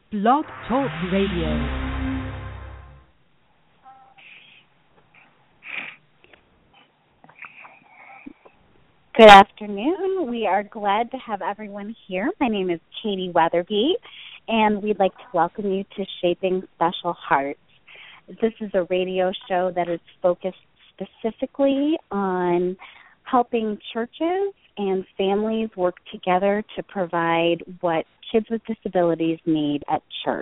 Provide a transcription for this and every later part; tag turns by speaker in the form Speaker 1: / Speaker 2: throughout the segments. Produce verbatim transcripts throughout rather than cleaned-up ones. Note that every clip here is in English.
Speaker 1: Blog Talk Radio.
Speaker 2: Good afternoon. We are glad to have everyone here. My name is Katie Weatherby, and we'd like to welcome you to Shaping Special Hearts. This is a radio show that is focused specifically on helping churches and families work together to provide what kids with disabilities need at church.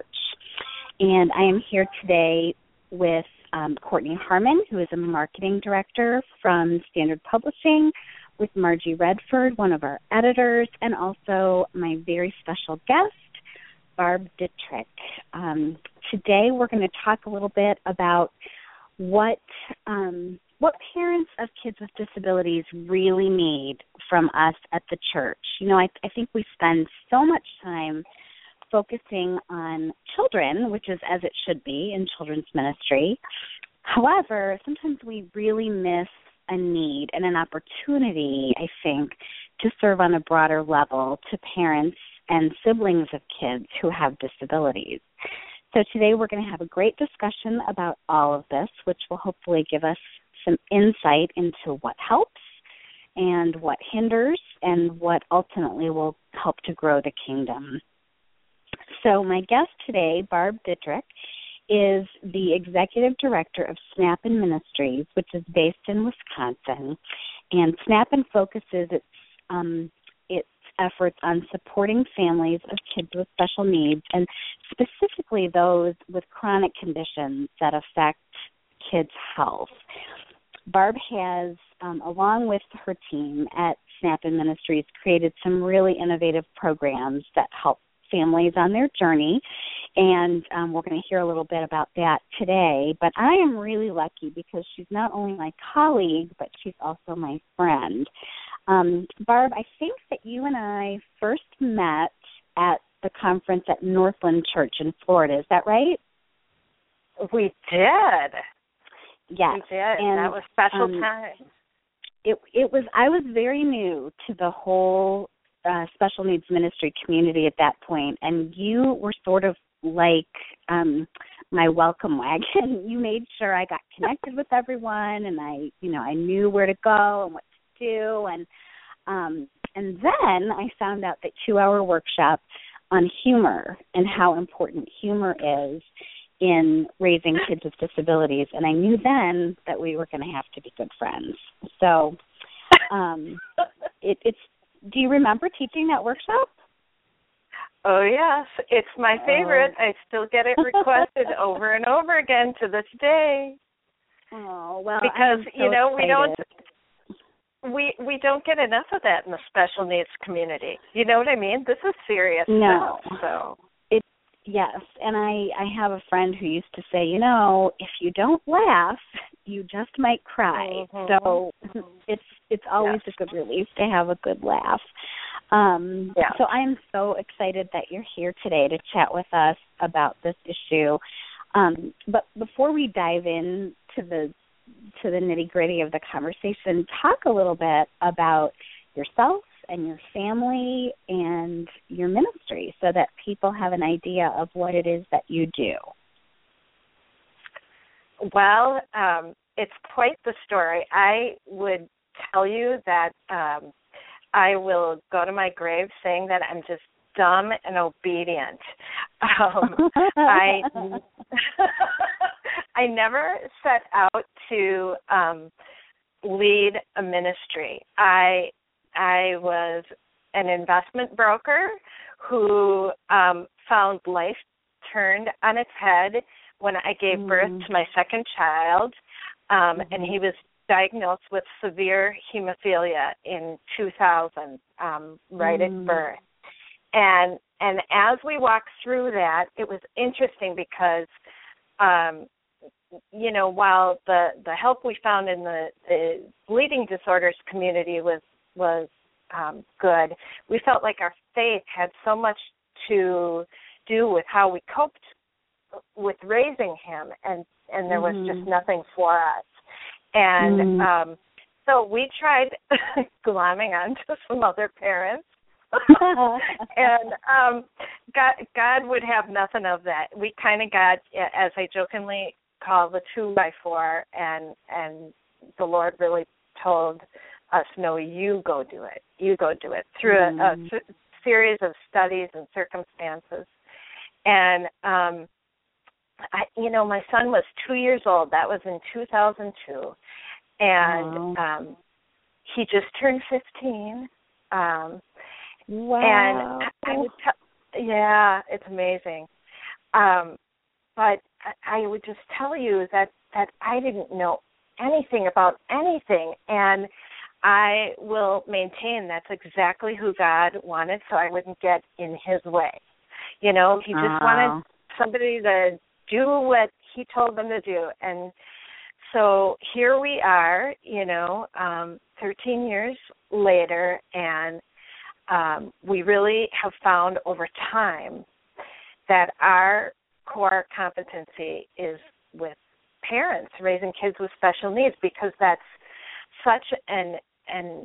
Speaker 2: And I am here today with um, Courtney Harmon, who is a marketing director from Standard Publishing, with Margie Redford, one of our editors, and also my very special guest, Barb Dittrich. Um, today we're going to talk a little bit about what um, what parents of kids with disabilities really need from us at the church. You know, I, I think we spend so much time focusing on children, which is as it should be in children's ministry. However, sometimes we really miss a need and an opportunity, I think, to serve on a broader level to parents and siblings of kids who have disabilities. So today we're going to have a great discussion about all of this, which will hopefully give us some insight into what helps and what hinders and what ultimately will help to grow the kingdom. So my guest today, Barb Dittrich, is the executive director of Snap-in Ministries, which is based in Wisconsin. And Snap-in focuses its um, its efforts on supporting families of kids with special needs, and specifically those with chronic conditions that affect kids' health. Barb has, um, along with her team at Snap-in Ministries, created some really innovative programs that help families on their journey, and um, we're going to hear a little bit about that today. But I am really lucky because she's not only my colleague, but she's also my friend. Um, Barb, I think that you and I first met at the conference at Northland Church in Florida. Is that right?
Speaker 3: We did.
Speaker 2: Yes.
Speaker 3: We did.
Speaker 2: And
Speaker 3: that was special
Speaker 2: um,
Speaker 3: time.
Speaker 2: It, it was. I was very new to the whole Uh, special needs ministry community at that point, and you were sort of like um, my welcome wagon. You made sure I got connected with everyone, and I, you know, I knew where to go and what to do, and um, and then I found out that two-hour workshop on humor and how important humor is in raising kids with disabilities, and I knew then that we were going to have to be good friends. So um, it, it's. Do you remember teaching that workshop?
Speaker 3: Oh, yes. It's my favorite. Oh. I still get it requested over and over again to this day.
Speaker 2: Oh, well,
Speaker 3: because,
Speaker 2: so
Speaker 3: you know,
Speaker 2: excited.
Speaker 3: we don't we we don't get enough of that in the special needs community. You know what I mean? This is serious
Speaker 2: no.
Speaker 3: stuff. So
Speaker 2: it yes, and I I have a friend who used to say, you know, if you don't laugh, you just might cry.
Speaker 3: Mm-hmm.
Speaker 2: So it's it's always yes. a good relief to have a good laugh. Um,
Speaker 3: yeah.
Speaker 2: So I am so excited that you're here today to chat with us about this issue. Um, but before we dive in to the to the nitty gritty of the conversation, talk a little bit about yourself and your family and your ministry, so that people have an idea of what it is that you do.
Speaker 3: Well, um, it's quite the story. I would tell you that um, I will go to my grave saying that I'm just dumb and obedient. Um, I I never set out to um, lead a ministry. I I was an investment broker who um, found life turned on its head when I gave mm. birth to my second child, um, mm-hmm. and he was diagnosed with severe hemophilia in two thousand, um, right mm. at birth. And and as we walked through that, it was interesting because, um, you know, while the, the help we found in the, the bleeding disorders community was was um, good, we felt like our faith had so much to do with how we coped with raising him, and, and there was mm-hmm. just nothing for us. And mm-hmm. um, so we tried glomming onto some other parents. and um, God, God would have nothing of that. We kind of got, as I jokingly call, the two by four, and and the Lord really told us, no, you go do it. You go do it through mm. a, a s- series of studies and circumstances. And, um, I, you know, my son was two years old. That was in two thousand two. And
Speaker 2: wow.
Speaker 3: um, he just turned fifteen. Um,
Speaker 2: wow.
Speaker 3: And I, I would tell, yeah, it's amazing. Um, but I, I would just tell you that, that I didn't know anything about anything. And I will maintain that's exactly who God wanted, so I wouldn't get in his way. You know, he just
Speaker 2: oh.
Speaker 3: wanted somebody to do what he told them to do. And so here we are, you know, um, thirteen years later, and um, we really have found over time that our core competency is with parents raising kids with special needs, because that's such an an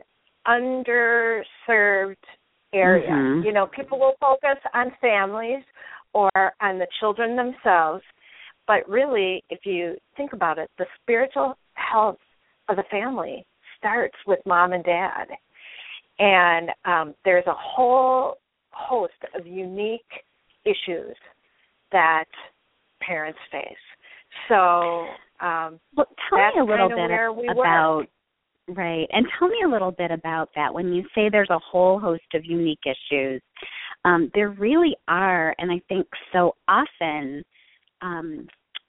Speaker 3: underserved area.
Speaker 2: Mm-hmm.
Speaker 3: You know, people will focus on families or on the children themselves, but really, if you think about it, the spiritual health of the family starts with mom and dad. And um, there's a whole host of unique issues that parents face. So um,
Speaker 2: well, tell
Speaker 3: that's
Speaker 2: me a little
Speaker 3: kind of
Speaker 2: bit
Speaker 3: where we
Speaker 2: about,
Speaker 3: were.
Speaker 2: right, and tell me a little bit about that. When you say there's a whole host of unique issues, um, there really are, and I think so often um,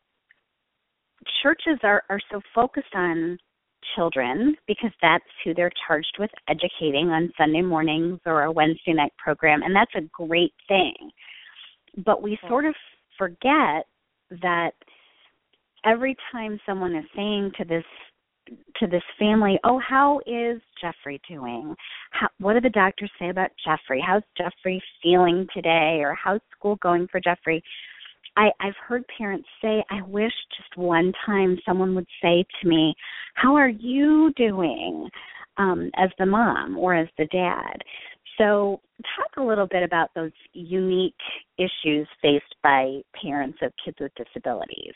Speaker 2: churches are, are so focused on children because that's who they're charged with educating on Sunday mornings or a Wednesday night program, and that's a great thing. But we sort of forget that every time someone is saying to this to this family, oh, how is Jeffrey doing? How, what do the doctors say about Jeffrey? How's Jeffrey feeling today? Or how's school going for Jeffrey? I, I've heard parents say, I wish just one time someone would say to me, how are you doing, um, as the mom or as the dad? So talk a little bit about those unique issues faced by parents of kids with disabilities.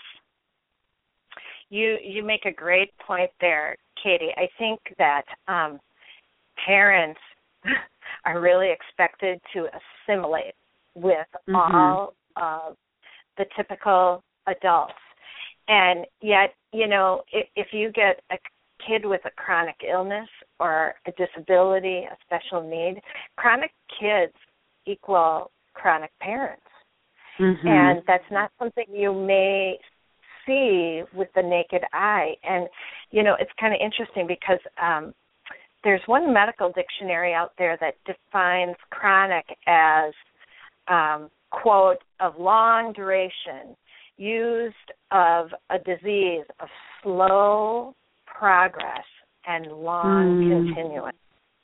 Speaker 3: You you make a great point there, Katie. I think that um, parents are really expected to assimilate with mm-hmm. all of the typical adults. And yet, you know, if, if you get a kid with a chronic illness or a disability, a special need, chronic kids equal chronic parents. Mm-hmm. And that's not something you may see with the naked eye. And, you know, it's kind of interesting because um, there's one medical dictionary out there that defines chronic as, um, quote, of long duration, used of a disease of slow progress and long mm. continuance.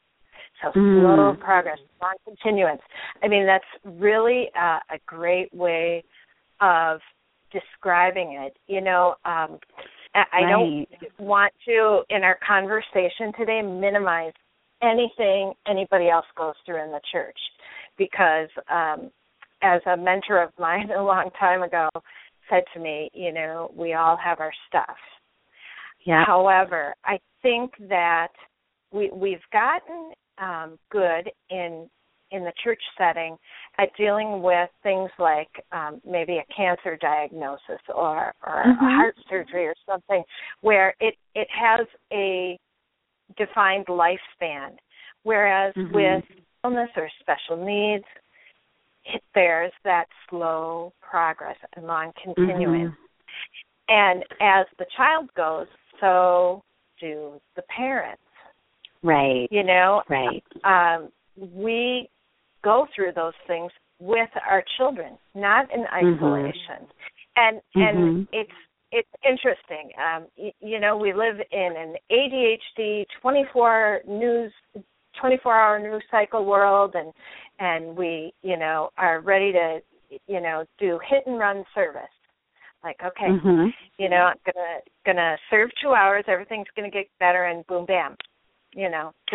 Speaker 3: So mm. slow progress, long continuance. I mean, that's really uh, a great way of describing it. You know, um, I, I right. don't want to, in our conversation today, minimize anything anybody else goes through in the church, because um, as a mentor of mine a long time ago said to me, you know, we all have our stuff. Yeah. However, I think that we, we've gotten um, good in in the church setting at dealing with things like um, maybe a cancer diagnosis or, or mm-hmm. a heart surgery or something where it, it has a defined lifespan, whereas mm-hmm. with illness or special needs, it bears that slow progress and long continuance. Mm-hmm. And as the child goes, so do the parents.
Speaker 2: Right.
Speaker 3: You know,
Speaker 2: right.
Speaker 3: Um, we go through those things with our children, not in isolation. Mm-hmm. And and mm-hmm. it's it's interesting. Um, y- you know, we live in an A D H D twenty-four news twenty-four hour news cycle world, and and we, you know, are ready to, you know, do hit and run service. Like, okay, mm-hmm. you know, I'm gonna gonna serve two hours, everything's gonna get better, and boom, bam, you know, done.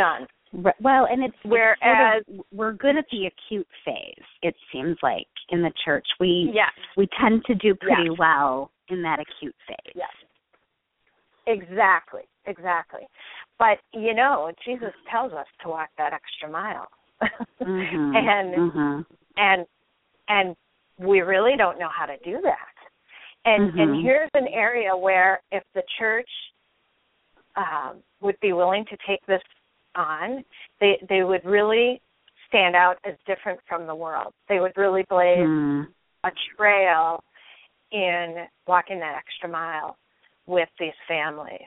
Speaker 2: Right. Well, and it's
Speaker 3: whereas
Speaker 2: it's sort of, we're good at the acute phase. It seems like in the church we
Speaker 3: yes.
Speaker 2: we tend to do pretty
Speaker 3: yes.
Speaker 2: well in that acute phase.
Speaker 3: Yes. Exactly. Exactly. But you know, Jesus tells us to walk that extra mile,
Speaker 2: mm-hmm.
Speaker 3: and
Speaker 2: mm-hmm.
Speaker 3: and and we really don't know how to do that. And
Speaker 2: mm-hmm.
Speaker 3: and here's an area where if the church um, would be willing to take this on, they they would really stand out as different from the world. They would really blaze
Speaker 2: mm.
Speaker 3: a trail in walking that extra mile with these families.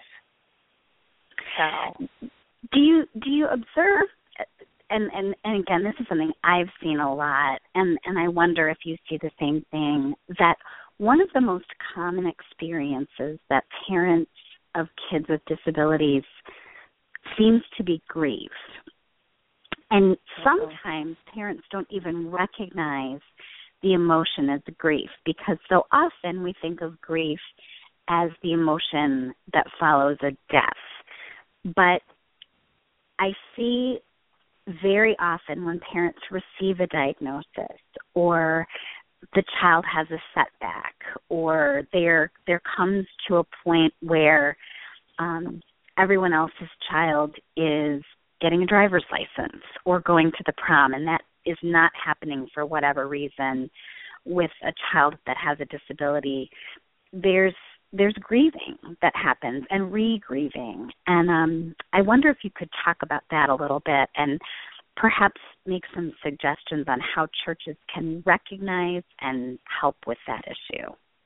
Speaker 3: So,
Speaker 2: do you do you observe? And, and and again, this is something I've seen a lot, and and I wonder if you see the same thing. That one of the most common experiences that parents of kids with disabilities seems to be grief. And sometimes parents don't even recognize the emotion as grief, because so often we think of grief as the emotion that follows a death. But I see very often when parents receive a diagnosis, or the child has a setback, or there there comes to a point where um, everyone else's child is getting a driver's license or going to the prom, and that is not happening for whatever reason with a child that has a disability, there's there's grieving that happens and re-grieving. And um, I wonder if you could talk about that a little bit and perhaps make some suggestions on how churches can recognize and help with that issue.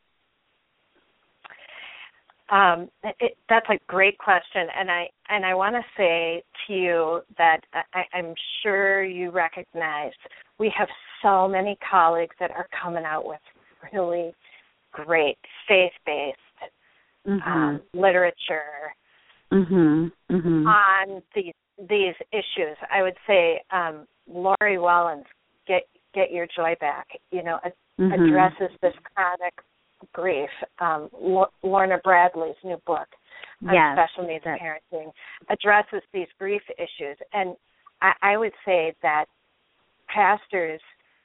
Speaker 3: Um, it, that's a great question, and I and I want to say to you that I, I'm sure you recognize we have so many colleagues that are coming out with really great faith-based
Speaker 2: mm-hmm.
Speaker 3: um, literature
Speaker 2: mm-hmm. Mm-hmm.
Speaker 3: on these these issues. I would say um, Lori Welland's "Get Get Your Joy Back," you know, ad-
Speaker 2: mm-hmm.
Speaker 3: addresses this chronic grief. Um, L- Lorna Bradley's new book on
Speaker 2: yes,
Speaker 3: special needs
Speaker 2: that.
Speaker 3: parenting addresses these grief issues. And I, I would say that pastors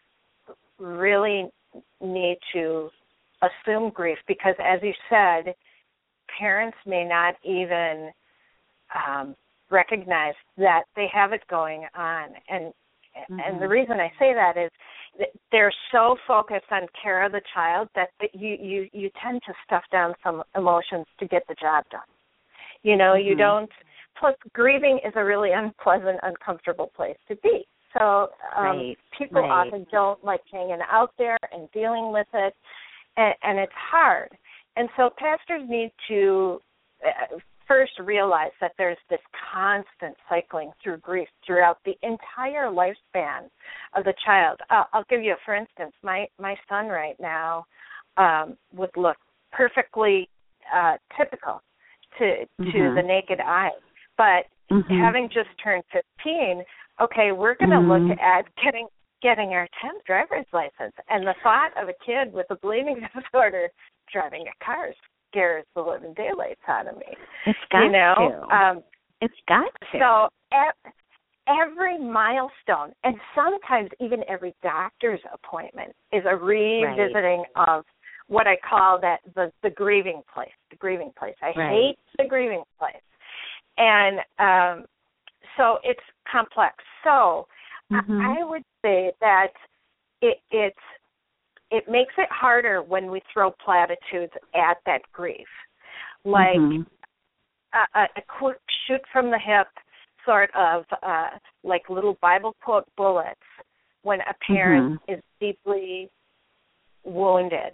Speaker 3: really need to assume grief because, as you said, parents may not even um, recognize that they have it going on. And mm-hmm. and the reason I say that is that they're so focused on care of the child that you, you, you tend to stuff down some emotions to get the job done. You know, mm-hmm. you don't, plus grieving is a really unpleasant, uncomfortable place to be. So um,
Speaker 2: right.
Speaker 3: people
Speaker 2: right.
Speaker 3: often don't like hanging out there and dealing with it, and, and it's hard. And so pastors need to uh, first realize that there's this constant cycling through grief throughout the entire lifespan of the child. Uh, I'll give you, a, for instance, my, my son right now um, would look perfectly uh, typical to mm-hmm. to the naked eye. But mm-hmm. having just turned fifteen, okay, we're going to mm-hmm. look at getting getting our tenth driver's license. And the thought of a kid with a bleeding disorder driving a car scares the living daylights out of me.
Speaker 2: It's got
Speaker 3: you know?
Speaker 2: to.
Speaker 3: Um,
Speaker 2: it's got to.
Speaker 3: So at every milestone, and sometimes even every doctor's appointment, is a revisiting right. of what I call that the, the grieving place. The grieving place. I
Speaker 2: right.
Speaker 3: hate the grieving place, and um, so it's complex. So
Speaker 2: mm-hmm.
Speaker 3: I, I would say that it, it's. It makes it harder when we throw platitudes at that grief, like
Speaker 2: mm-hmm.
Speaker 3: a, a quick shoot from the hip, sort of uh, like little Bible quote bullets when a parent mm-hmm. is deeply wounded.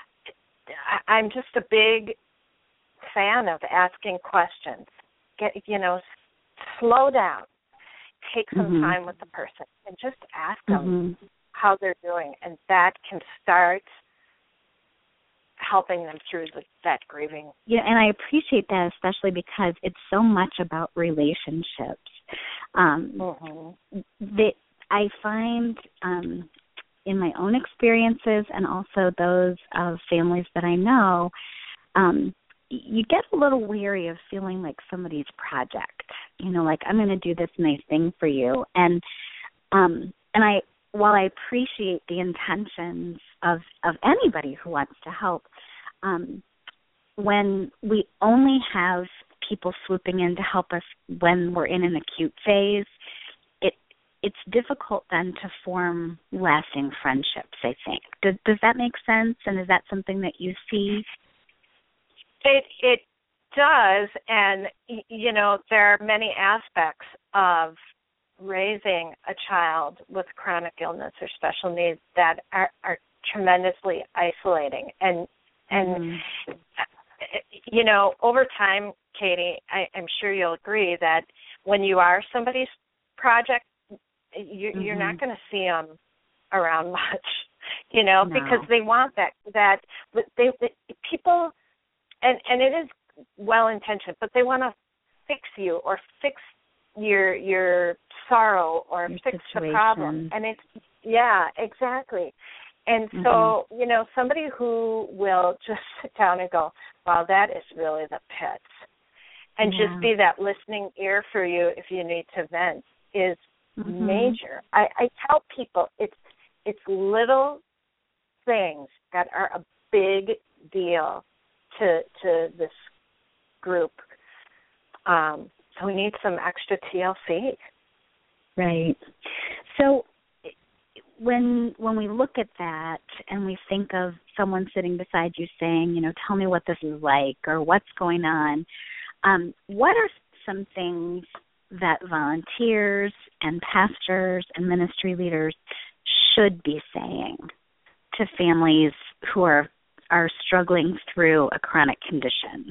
Speaker 3: I, I'm just a big fan of asking questions. Get you know, slow down, take some
Speaker 2: mm-hmm.
Speaker 3: time with the person, and just ask
Speaker 2: mm-hmm.
Speaker 3: them how they're doing, and that can start helping them through the, that grieving.
Speaker 2: Yeah, and I appreciate that, especially because it's so much about relationships. Um,
Speaker 3: mm-hmm.
Speaker 2: that I find um, in my own experiences and also those of families that I know, um, you get a little weary of feeling like somebody's project, you know, like I'm going to do this nice thing for you. And um, and I, while I appreciate the intentions of, of anybody who wants to help, um, when we only have people swooping in to help us when we're in an acute phase, it it's difficult then to form lasting friendships, I think. Does, does that make sense? And is that something that you see?
Speaker 3: It it does, and you know there are many aspects of raising a child with chronic illness or special needs that are, are tremendously isolating, and and mm-hmm. you know over time, Katie, I, I'm sure you'll agree that when you are somebody's project, you, mm-hmm. you're not going to see them around much, you know,
Speaker 2: no.
Speaker 3: because they want that that they, they people. And and it is well-intentioned, but they want to fix you or fix your your sorrow or
Speaker 2: your
Speaker 3: fix
Speaker 2: situation.
Speaker 3: the problem. And it's, yeah, exactly. And
Speaker 2: mm-hmm.
Speaker 3: so, you know, somebody who will just sit down and go, wow, that is really the pits. And
Speaker 2: yeah.
Speaker 3: just be that listening ear for you if you need to vent is mm-hmm. major. I, I tell people it's it's little things that are a big deal to to this group. Um, so we need some extra T L C.
Speaker 2: Right. So when when we look at that and we think of someone sitting beside you saying, you know, tell me what this is like or what's going on, um, what are some things that volunteers and pastors and ministry leaders should be saying to families who are are struggling through a chronic condition?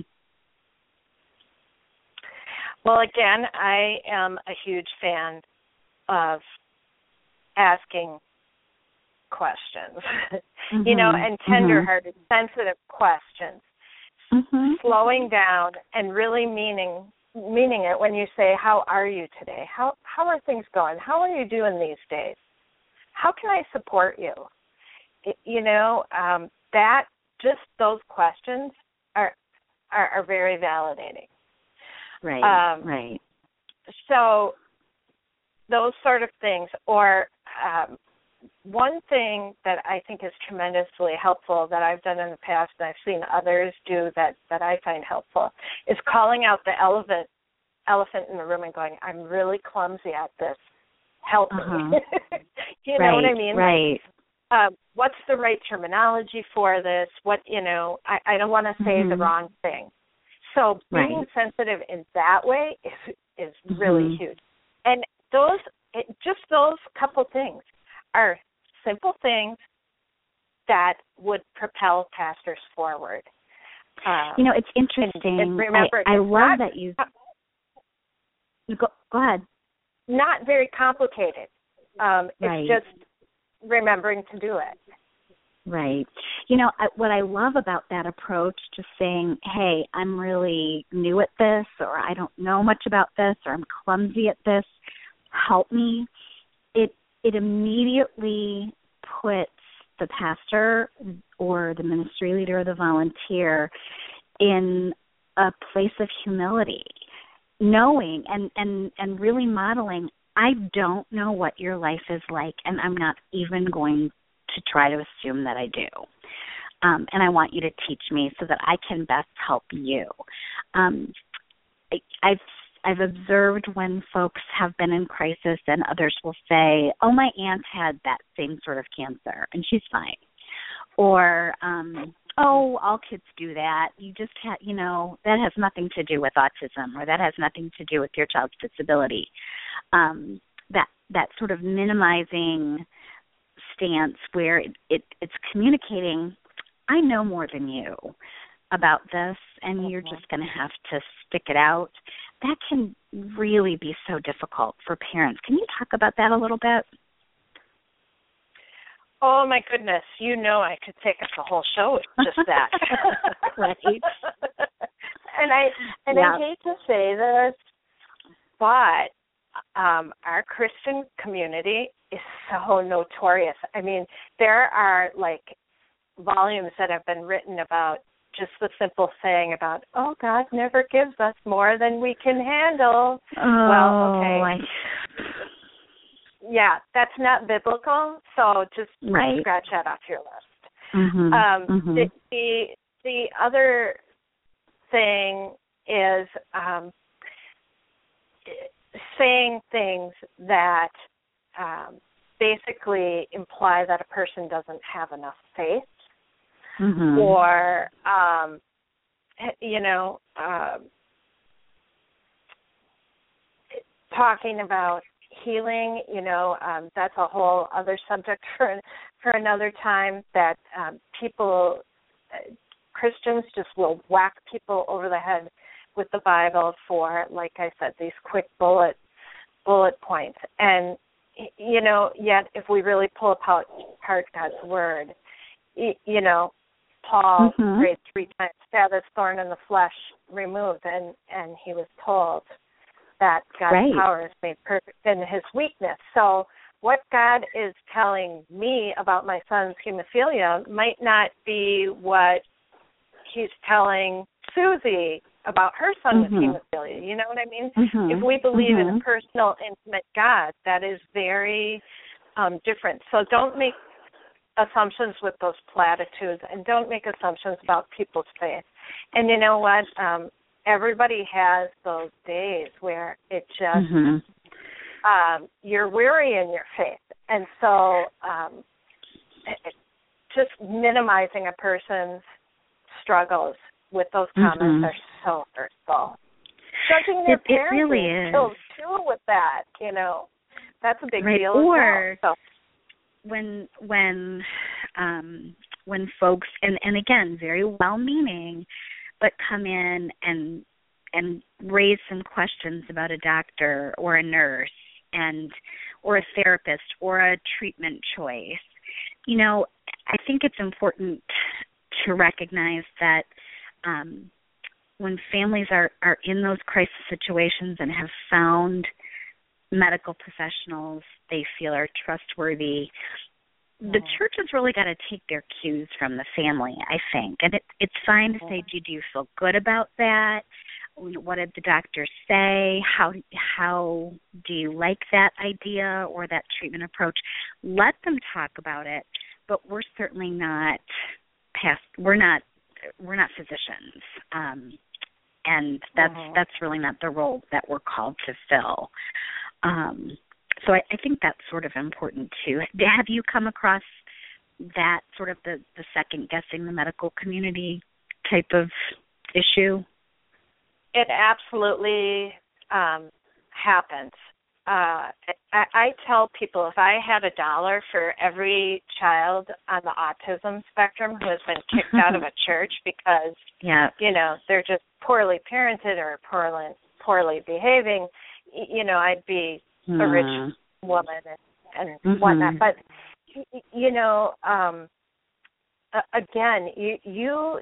Speaker 3: Well, again, I am a huge fan of asking questions, mm-hmm. you know, and tender-hearted, mm-hmm. sensitive questions, mm-hmm. slowing down and really meaning meaning it when you say, how are you today? How how are things going? How are you doing these days? How can I support you? It, you know, um, that just those questions are, are are very validating.
Speaker 2: Right, um, right.
Speaker 3: So those sort of things, or um, one thing that I think is tremendously helpful that I've done in the past and I've seen others do that, that I find helpful is calling out the elephant, elephant in the room and going, I'm really clumsy at this. Help uh-huh. me. you
Speaker 2: right,
Speaker 3: know what I mean?
Speaker 2: Right.
Speaker 3: Uh, what's the right terminology for this? What, you know, I, I don't want to say mm-hmm. the wrong thing. So being
Speaker 2: right.
Speaker 3: sensitive in that way is is
Speaker 2: mm-hmm.
Speaker 3: really huge. And those, it, just those couple things are simple things that would propel pastors forward. Um,
Speaker 2: you know, it's interesting.
Speaker 3: And, and remember,
Speaker 2: I, I love
Speaker 3: not,
Speaker 2: that you. Go, go ahead.
Speaker 3: Not very complicated. Um,
Speaker 2: right.
Speaker 3: It's just remembering to do it.
Speaker 2: Right. You know, I, what I love about that approach, just saying, hey, I'm really new at this, or I don't know much about this, or I'm clumsy at this, help me, it it immediately puts the pastor or the ministry leader or the volunteer in a place of humility, knowing and, and, and really modeling, I don't know what your life is like, and I'm not even going to try to assume that I do. Um, and I want you to teach me so that I can best help you. Um, I, I've I've observed when folks have been in crisis and others will say, oh, my aunt had that same sort of cancer and she's fine. Or, um, oh, all kids do that. You just have, you know, that has nothing to do with autism, or that has nothing to do with your child's disability. Um, that that sort of minimizing stance where it, it, it's communicating, I know more than you about this, and mm-hmm. you're just going to have to stick it out. That can really be so difficult for parents. Can you talk about that a little bit?
Speaker 3: Oh, my goodness. You know I could take up the whole show with just that.
Speaker 2: Right.
Speaker 3: and I and yeah. I hate to say this, but um, our Christian community is so notorious. I mean, there are, like, volumes that have been written about just the simple saying about, oh, God never gives us more than we can handle.
Speaker 2: Oh,
Speaker 3: well, okay.
Speaker 2: I...
Speaker 3: Yeah, that's not biblical, so just
Speaker 2: right.
Speaker 3: scratch that off your list.
Speaker 2: Mm-hmm.
Speaker 3: Um,
Speaker 2: mm-hmm.
Speaker 3: The, the the other thing is um, saying things that um, basically imply that a person doesn't have enough faith,
Speaker 2: mm-hmm.
Speaker 3: or um, you know, uh, talking about healing. You know, um, that's a whole other subject for for another time. That um, people, uh, Christians, just will whack people over the head with the Bible for, like I said, these quick bullet bullet points. And you know, yet if we really pull apart, apart God's word, you, you know, Paul
Speaker 2: mm-hmm.
Speaker 3: prayed three times to have this thorn in the flesh removed, and and he was told that God's
Speaker 2: right.
Speaker 3: power is made perfect in his weakness. So what God is telling me about my son's hemophilia might not be what he's telling Susie about her son
Speaker 2: mm-hmm.
Speaker 3: with hemophilia. You know what I mean?
Speaker 2: Mm-hmm.
Speaker 3: If we believe
Speaker 2: mm-hmm.
Speaker 3: in a personal, intimate God, that is very um, different. So don't make assumptions with those platitudes, and don't make assumptions about people's faith. And you know what? Um, everybody has those days where it just,
Speaker 2: mm-hmm.
Speaker 3: um, you're weary in your faith. And so um, it, just minimizing a person's struggles with those comments
Speaker 2: mm-hmm.
Speaker 3: are so hurtful. Judging their
Speaker 2: it,
Speaker 3: parents
Speaker 2: it really is.
Speaker 3: kills too with that, you know. That's a big
Speaker 2: right.
Speaker 3: deal
Speaker 2: or
Speaker 3: as well. So.
Speaker 2: when when um, when folks, and, and again, very well-meaning, but come in and and raise some questions about a doctor or a nurse and or a therapist or a treatment choice. You know, I think it's important to recognize that um, when families are, are in those crisis situations and have found medical professionals they feel are trustworthy, mm-hmm. the church has really got to take their cues from the family, I think. And it, it's fine to say, do, do you feel good about that? What did the doctor say? How how do you like that idea or that treatment approach? Let them talk about it, but we're certainly not past. We're not we're not physicians, um, and that's uh-huh. that's really not the role that we're called to fill. Um, so I, I think that's sort of important too. Have you come across that sort of the, the second guessing the medical community type of issue?
Speaker 3: It absolutely um, happens. Uh, I, I tell people if I had a dollar for every child on the autism spectrum who has been kicked out of a church because,
Speaker 2: yeah.
Speaker 3: you know, they're just poorly parented or poorly, poorly behaving, you know, I'd be mm. a rich woman and, and mm-hmm. whatnot. But, you know, um, again, you, you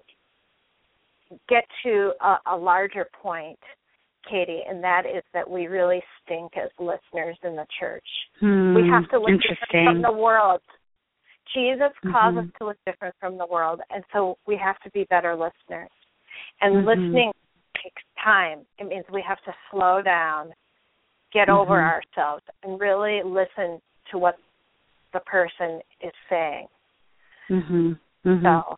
Speaker 3: get to a, a larger point, Katie, and that is that we really stink as listeners in the church.
Speaker 2: Hmm,
Speaker 3: we have to look different from the world. Jesus calls
Speaker 2: mm-hmm.
Speaker 3: us to look different from the world, and so we have to be better listeners. And
Speaker 2: mm-hmm.
Speaker 3: listening takes time. It means we have to slow down, get
Speaker 2: mm-hmm.
Speaker 3: over ourselves, and really listen to what the person is saying.
Speaker 2: Mm-hmm. Mm-hmm.
Speaker 3: So,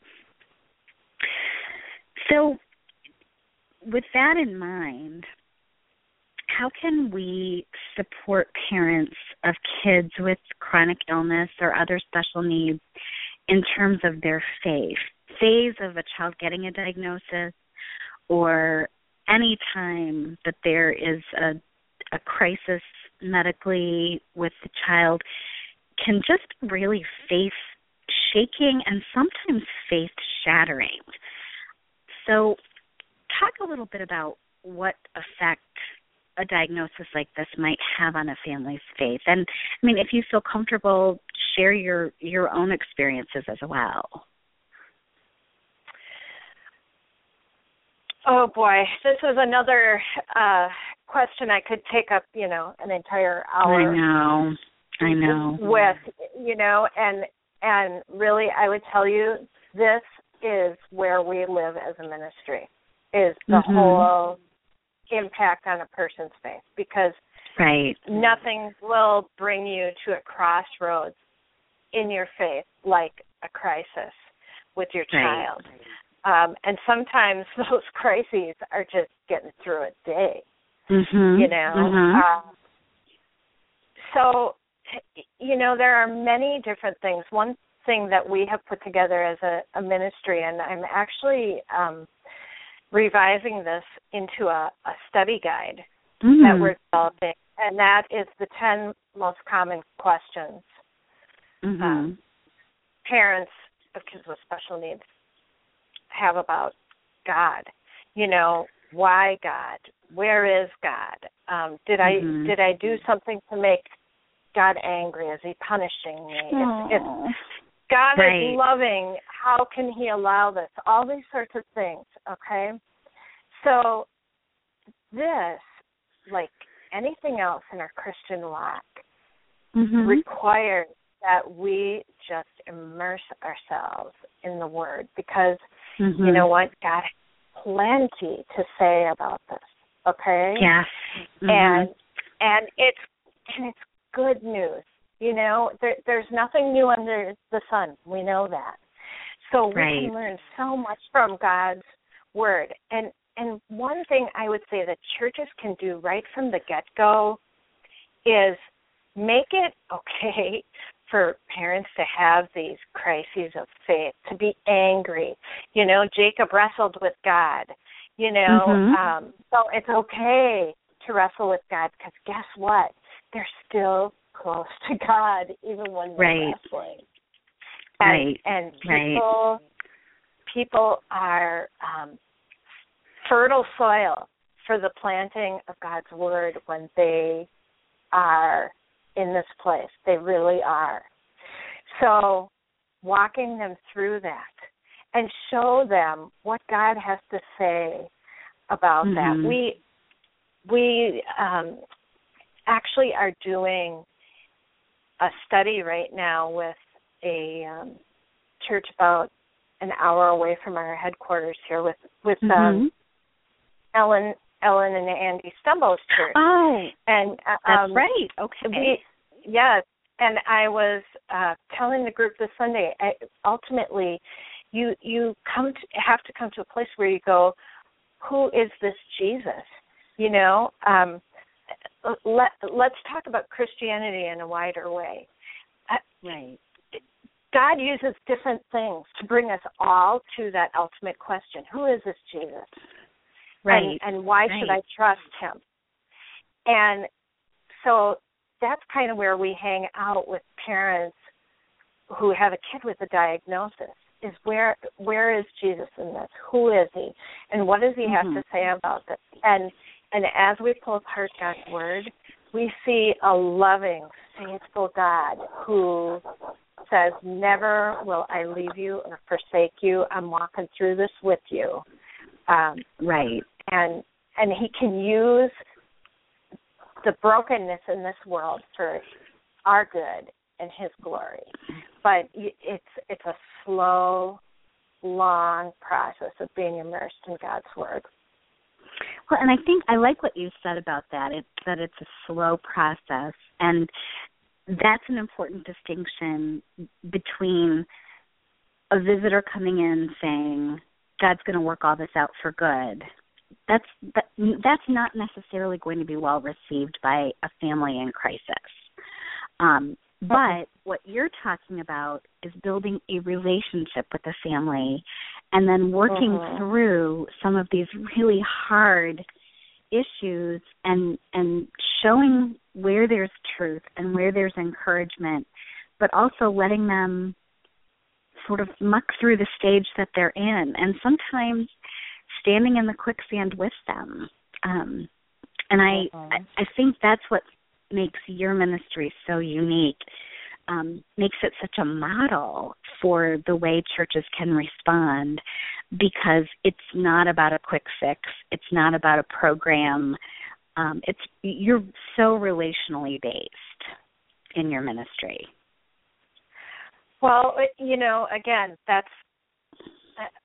Speaker 2: So with that in mind, how can we support parents of kids with chronic illness or other special needs in terms of their faith? Phase of a child getting a diagnosis or any time that there is a, a crisis medically with the child can just really faith-shaking and sometimes faith-shattering. So talk a little bit about what effect a diagnosis like this might have on a family's faith. And, I mean, if you feel comfortable, share your, your own experiences as well.
Speaker 3: Oh, boy. This is another uh, question I could take up, you know, an entire hour.
Speaker 2: I know. I know.
Speaker 3: With, you know, and and really I would tell you this is where we live as a ministry, is the
Speaker 2: mm-hmm.
Speaker 3: whole impact on a person's faith, because
Speaker 2: right.
Speaker 3: nothing will bring you to a crossroads in your faith like a crisis with your
Speaker 2: right.
Speaker 3: child. Um, and sometimes those crises are just getting through a day,
Speaker 2: mm-hmm.
Speaker 3: you know.
Speaker 2: Mm-hmm.
Speaker 3: Um, so, you know, there are many different things. One thing that we have put together as a, a ministry, and I'm actually um, revising this into a, a study guide
Speaker 2: mm.
Speaker 3: that we're developing, and that is the ten most common questions
Speaker 2: mm-hmm.
Speaker 3: um, parents of kids with special needs have about God. You know, why God? Where is God? Um, did
Speaker 2: mm-hmm.
Speaker 3: I did I do something to make God angry? Is he punishing me? If, if God
Speaker 2: right.
Speaker 3: is loving, how can he allow this? All these sorts of things, okay? So this, like anything else in our Christian walk,
Speaker 2: mm-hmm.
Speaker 3: requires that we just immerse ourselves in the Word, because
Speaker 2: mm-hmm.
Speaker 3: you know what? God has plenty to say about this, okay?
Speaker 2: Yes. Mm-hmm.
Speaker 3: And and it's and it's good news. You know, there, there's nothing new under the sun. We know that. So we
Speaker 2: right.
Speaker 3: can learn so much from God's Word. And and one thing I would say that churches can do right from the get-go is make it okay for parents to have these crises of faith, to be angry. You know, Jacob wrestled with God. You know,
Speaker 2: mm-hmm.
Speaker 3: um, so it's okay to wrestle with God, because guess what? They're still close to God, even when they're
Speaker 2: right.
Speaker 3: wrestling.
Speaker 2: And,
Speaker 3: right. And people,
Speaker 2: right.
Speaker 3: people are um, fertile soil for the planting of God's Word when they are in this place. They really are. So walking them through that and show them what God has to say about
Speaker 2: mm-hmm.
Speaker 3: that. We we um, actually are doing a study right now with a um, church about an hour away from our headquarters here, with with
Speaker 2: mm-hmm.
Speaker 3: um, Ellen Ellen and Andy Stumbo's church.
Speaker 2: Oh,
Speaker 3: and uh,
Speaker 2: that's
Speaker 3: um,
Speaker 2: right. Okay.
Speaker 3: We, yes, and I was uh, telling the group this Sunday. I, ultimately, you you come to, have to come to a place where you go, who is this Jesus? You know. Um, Let, let's talk about Christianity in a wider way.
Speaker 2: Right.
Speaker 3: God uses different things to bring us all to that ultimate question. Who is this Jesus?
Speaker 2: Right.
Speaker 3: And, and why
Speaker 2: right.
Speaker 3: should I trust him? And so that's kind of where we hang out with parents who have a kid with a diagnosis, is where where is Jesus in this? Who is he? And what does he
Speaker 2: mm-hmm.
Speaker 3: have to say about this? And And as we pull apart God's Word, we see a loving, faithful God who says, never will I leave you or forsake you. I'm walking through this with you. Um,
Speaker 2: right.
Speaker 3: And and he can use the brokenness in this world for our good and his glory. But it's it's a slow, long process of being immersed in God's Word.
Speaker 2: Well, and I think I like what you said about that, it's that it's a slow process. And that's an important distinction between a visitor coming in saying, God's going to work all this out for good. That's that, that's not necessarily going to be well received by a family in crisis. Um, but what you're talking about is building a relationship with the family and then working uh-huh. through some of these really hard issues and and showing where there's truth and where there's encouragement, but also letting them sort of muck through the stage that they're in, and sometimes standing in the quicksand with them. Um, and I, uh-huh. I I think that's what makes your ministry so unique, um, makes it such a model for the way churches can respond, because it's not about a quick fix. It's not about a program. Um, it's you're so relationally based in your ministry.
Speaker 3: Well, you know, again, that's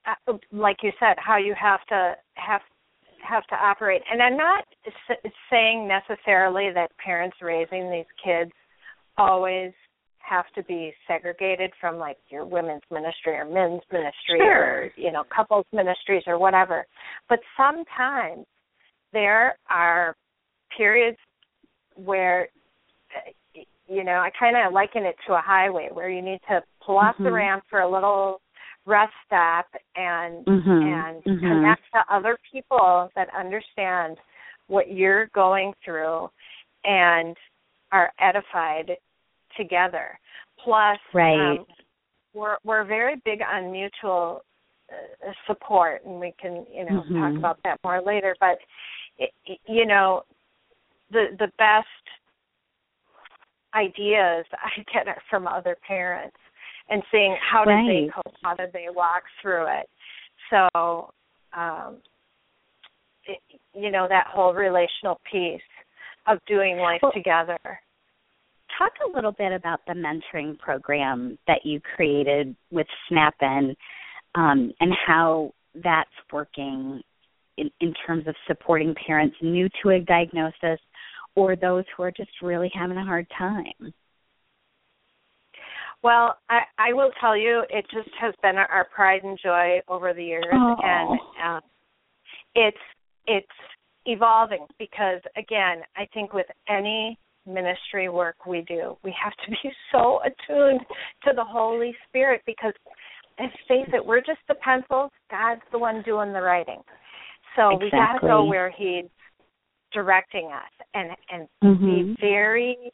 Speaker 3: uh, like you said, how you have to have have to operate. And I'm not s- saying necessarily that parents raising these kids always have to be segregated from like your women's ministry or men's ministry
Speaker 2: sure.
Speaker 3: or, you know, couples ministries or whatever. But sometimes there are periods where, you know, I kind of liken it to a highway where you need to pull off mm-hmm. the ramp for a little rest stop and
Speaker 2: mm-hmm.
Speaker 3: and
Speaker 2: mm-hmm.
Speaker 3: connect to other people that understand what you're going through and are edified together. Plus,
Speaker 2: right.
Speaker 3: um, we're we're very big on mutual uh, support, and we can you know
Speaker 2: mm-hmm.
Speaker 3: talk about that more later. But it, it, you know, the the best ideas I get are from other parents. And seeing how
Speaker 2: right.
Speaker 3: did they cope, how did they walk through it. So, um, it, you know, that whole relational piece of doing life
Speaker 2: well,
Speaker 3: together.
Speaker 2: Talk a little bit about the mentoring program that you created with SNAP-In um, and how that's working in, in terms of supporting parents new to a diagnosis or those who are just really having a hard time.
Speaker 3: Well, I, I will tell you, it just has been our pride and joy over the years,
Speaker 2: oh.
Speaker 3: and um, it's it's evolving because, again, I think with any ministry work we do, we have to be so attuned to the Holy Spirit because, let's face it, we're just the pencils. God's the one doing the writing. So
Speaker 2: exactly.
Speaker 3: we got to go where He's directing us and, and
Speaker 2: mm-hmm.
Speaker 3: be very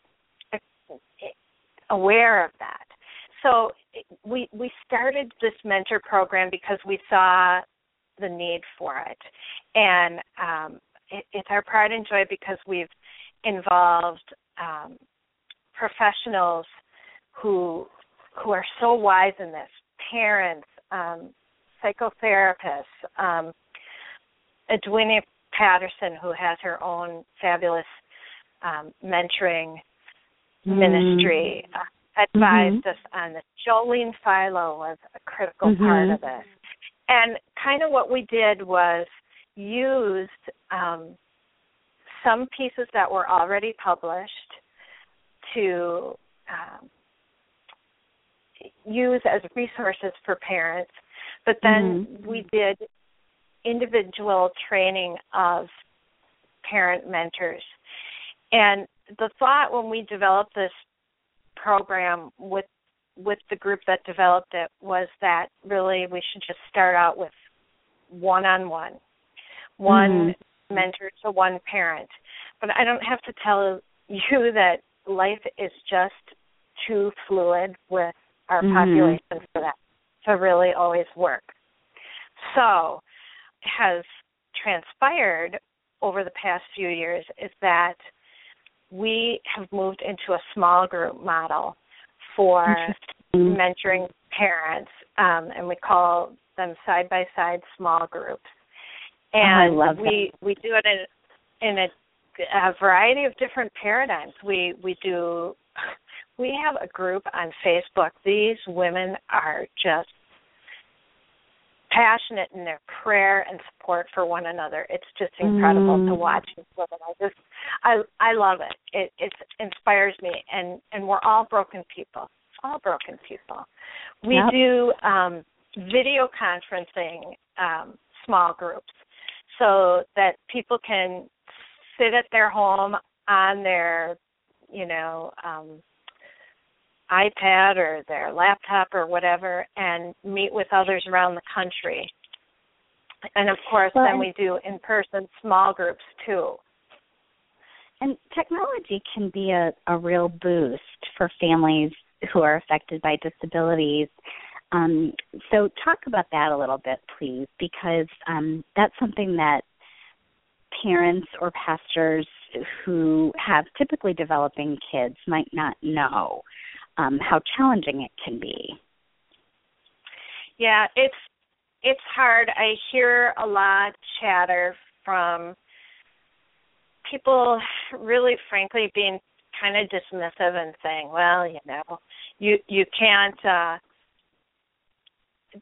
Speaker 3: aware of that. So we we started this mentor program because we saw the need for it, and um, it, it's our pride and joy because we've involved um, professionals who who are so wise in this, parents, um, psychotherapists, um, Edwina Patterson, who has her own fabulous um, mentoring mm. ministry. Uh, advised mm-hmm. us on this. Jolene Philo was a critical mm-hmm. part of this. And kind of what we did was used um, some pieces that were already published to um, use as resources for parents, but then mm-hmm. we did individual training of parent mentors. And the thought when we developed this program with with the group that developed it was that really we should just start out with one-on-one, one mm-hmm. mentor to one parent. But I don't have to tell you that life is just too fluid with our mm-hmm. population for that to really always work. So has transpired over the past few years is that we have moved into a small group model for mentoring parents, um, and we call them side-by-side small groups. And
Speaker 2: oh, I love
Speaker 3: we
Speaker 2: that.
Speaker 3: we do it in, in a, a variety of different paradigms. We we do we have a group on Facebook. These women are just passionate in their prayer and support for one another. It's just incredible mm. to watch these women. I just, I, I love it. It, it inspires me, and, and we're all broken people. All broken people. We
Speaker 2: yep.
Speaker 3: do um, video conferencing um, small groups so that people can sit at their home on their, you know, um, iPad or their laptop or whatever and meet with others around the country. And, of course,
Speaker 2: well,
Speaker 3: then we do in-person small groups, too.
Speaker 2: And technology can be a, a real boost for families who are affected by disabilities. Um, so talk about that a little bit, please, because um, that's something that parents or pastors who have typically developing kids might not know. Um, how challenging it can be.
Speaker 3: Yeah, it's it's hard. I hear a lot chatter from people really, frankly, being kind of dismissive and saying, well, you know, you, you can't uh,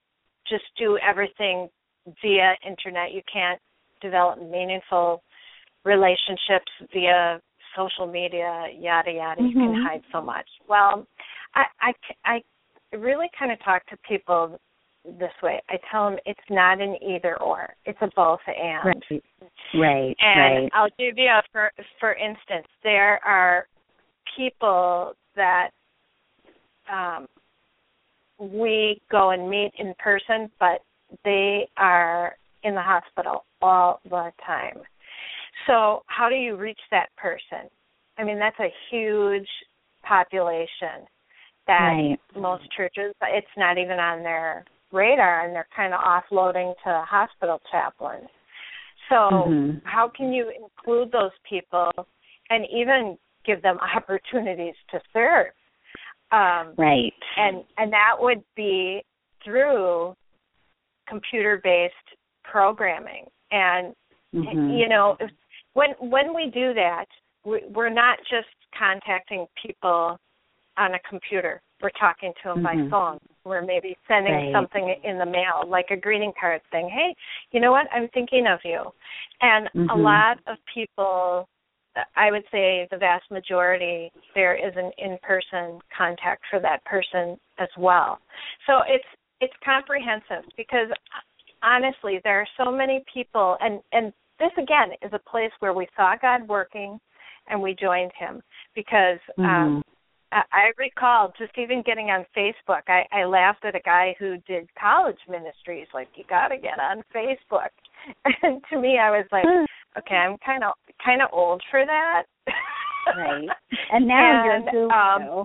Speaker 3: just do everything via internet. You can't develop meaningful relationships via social media, yada, yada. Mm-hmm. You can hide so much. Well, I, I, I really kind of talk to people this way. I tell them it's not an either or. It's a both and.
Speaker 2: Right, right,
Speaker 3: and
Speaker 2: right.
Speaker 3: I'll give you a, for, for instance, there are people that um, we go and meet in person, but they are in the hospital all the time. So how do you reach that person? I mean, that's a huge population that
Speaker 2: right.
Speaker 3: most churches, it's not even on their radar, and they're kind of offloading to hospital chaplains. So mm-hmm. how can you include those people and even give them opportunities to serve? Um,
Speaker 2: right.
Speaker 3: And, and that would be through computer-based programming. And, mm-hmm. you know, if, when when we do that, we, we're not just contacting people on a computer. We're talking to them mm-hmm. by phone. We're maybe sending
Speaker 2: right.
Speaker 3: something in the mail, like a greeting card saying, hey, you know what, I'm thinking of you. And mm-hmm. a lot of people, I would say the vast majority, there is an in-person contact for that person as well. So it's it's comprehensive because, honestly, there are so many people, and, and this, again, is a place where we saw God working and we joined him because mm-hmm. um, I, I recall just even getting on Facebook, I, I laughed at a guy who did college ministries, like, you got to get on Facebook. And to me, I was like, okay, I'm kind of kind of old for that.
Speaker 2: Right. And now
Speaker 3: and,
Speaker 2: you're
Speaker 3: um,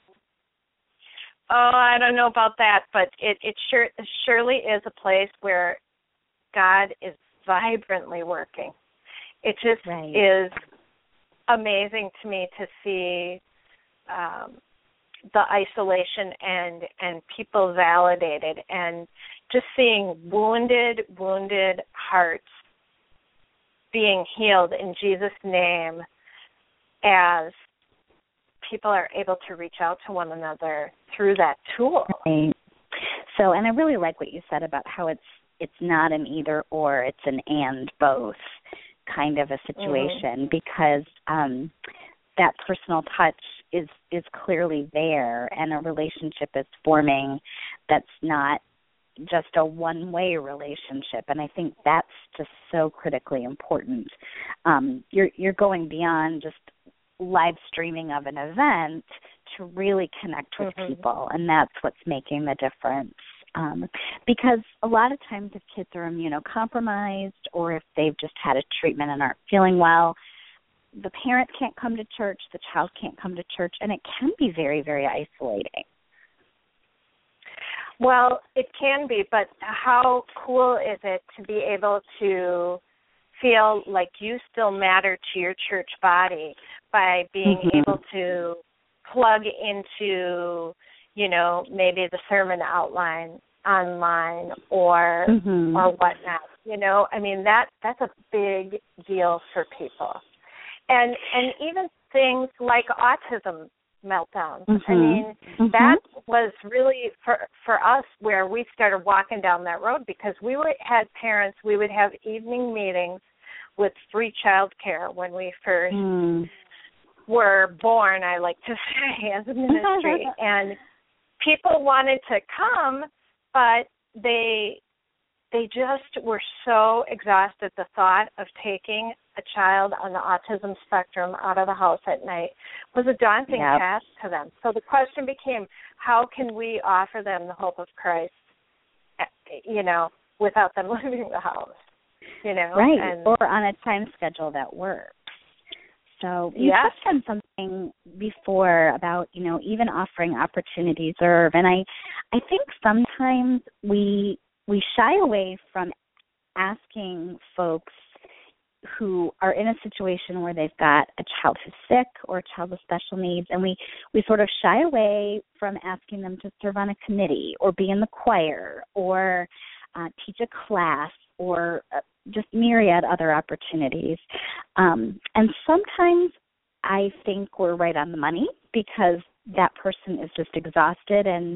Speaker 3: Oh, I don't know about that, but it, it sure surely is a place where God is vibrantly working. It just
Speaker 2: right.
Speaker 3: is amazing to me to see um, the isolation and, and people validated, and just seeing wounded, wounded hearts being healed in Jesus' name as people are able to reach out to one another through that tool.
Speaker 2: Right. So, and I really like what you said about how it's it's not an either or, it's an and both kind of a situation, mm-hmm. because um, that personal touch is is clearly there, and a relationship is forming that's not just a one-way relationship, and I think that's just so critically important. Um, you're you're going beyond just live streaming of an event to really connect with mm-hmm. people, and that's what's making the difference. Um, because a lot of times if kids are immunocompromised or if they've just had a treatment and aren't feeling well, the parent can't come to church, the child can't come to church, and it can be very, very isolating.
Speaker 3: Well, it can be, but how cool is it to be able to feel like you still matter to your church body by being mm-hmm. able to plug into, you know, maybe the sermon outline online or mm-hmm. or whatnot. You know, I mean that that's a big deal for people, and and even things like autism meltdowns. Mm-hmm. I mean, mm-hmm. that was really for for us where we started walking down that road, because we would had parents. We would have evening meetings with free child care when we first mm. were born, I like to say, as a ministry. And people wanted to come, but they they just were so exhausted. The thought of taking a child on the autism spectrum out of the house at night was a daunting yep. task to them. So the question became, how can we offer them the hope of Christ, you know, without them leaving the house? You know,
Speaker 2: right,
Speaker 3: and,
Speaker 2: or on a time schedule that works. So you
Speaker 3: yes.
Speaker 2: touched on something before about, you know, even offering opportunity to serve, and I, I think sometimes we we shy away from asking folks who are in a situation where they've got a child who's sick or a child with special needs, and we, we sort of shy away from asking them to serve on a committee or be in the choir or uh, teach a class or uh, just myriad other opportunities. Um, and sometimes I think we're right on the money, because that person is just exhausted and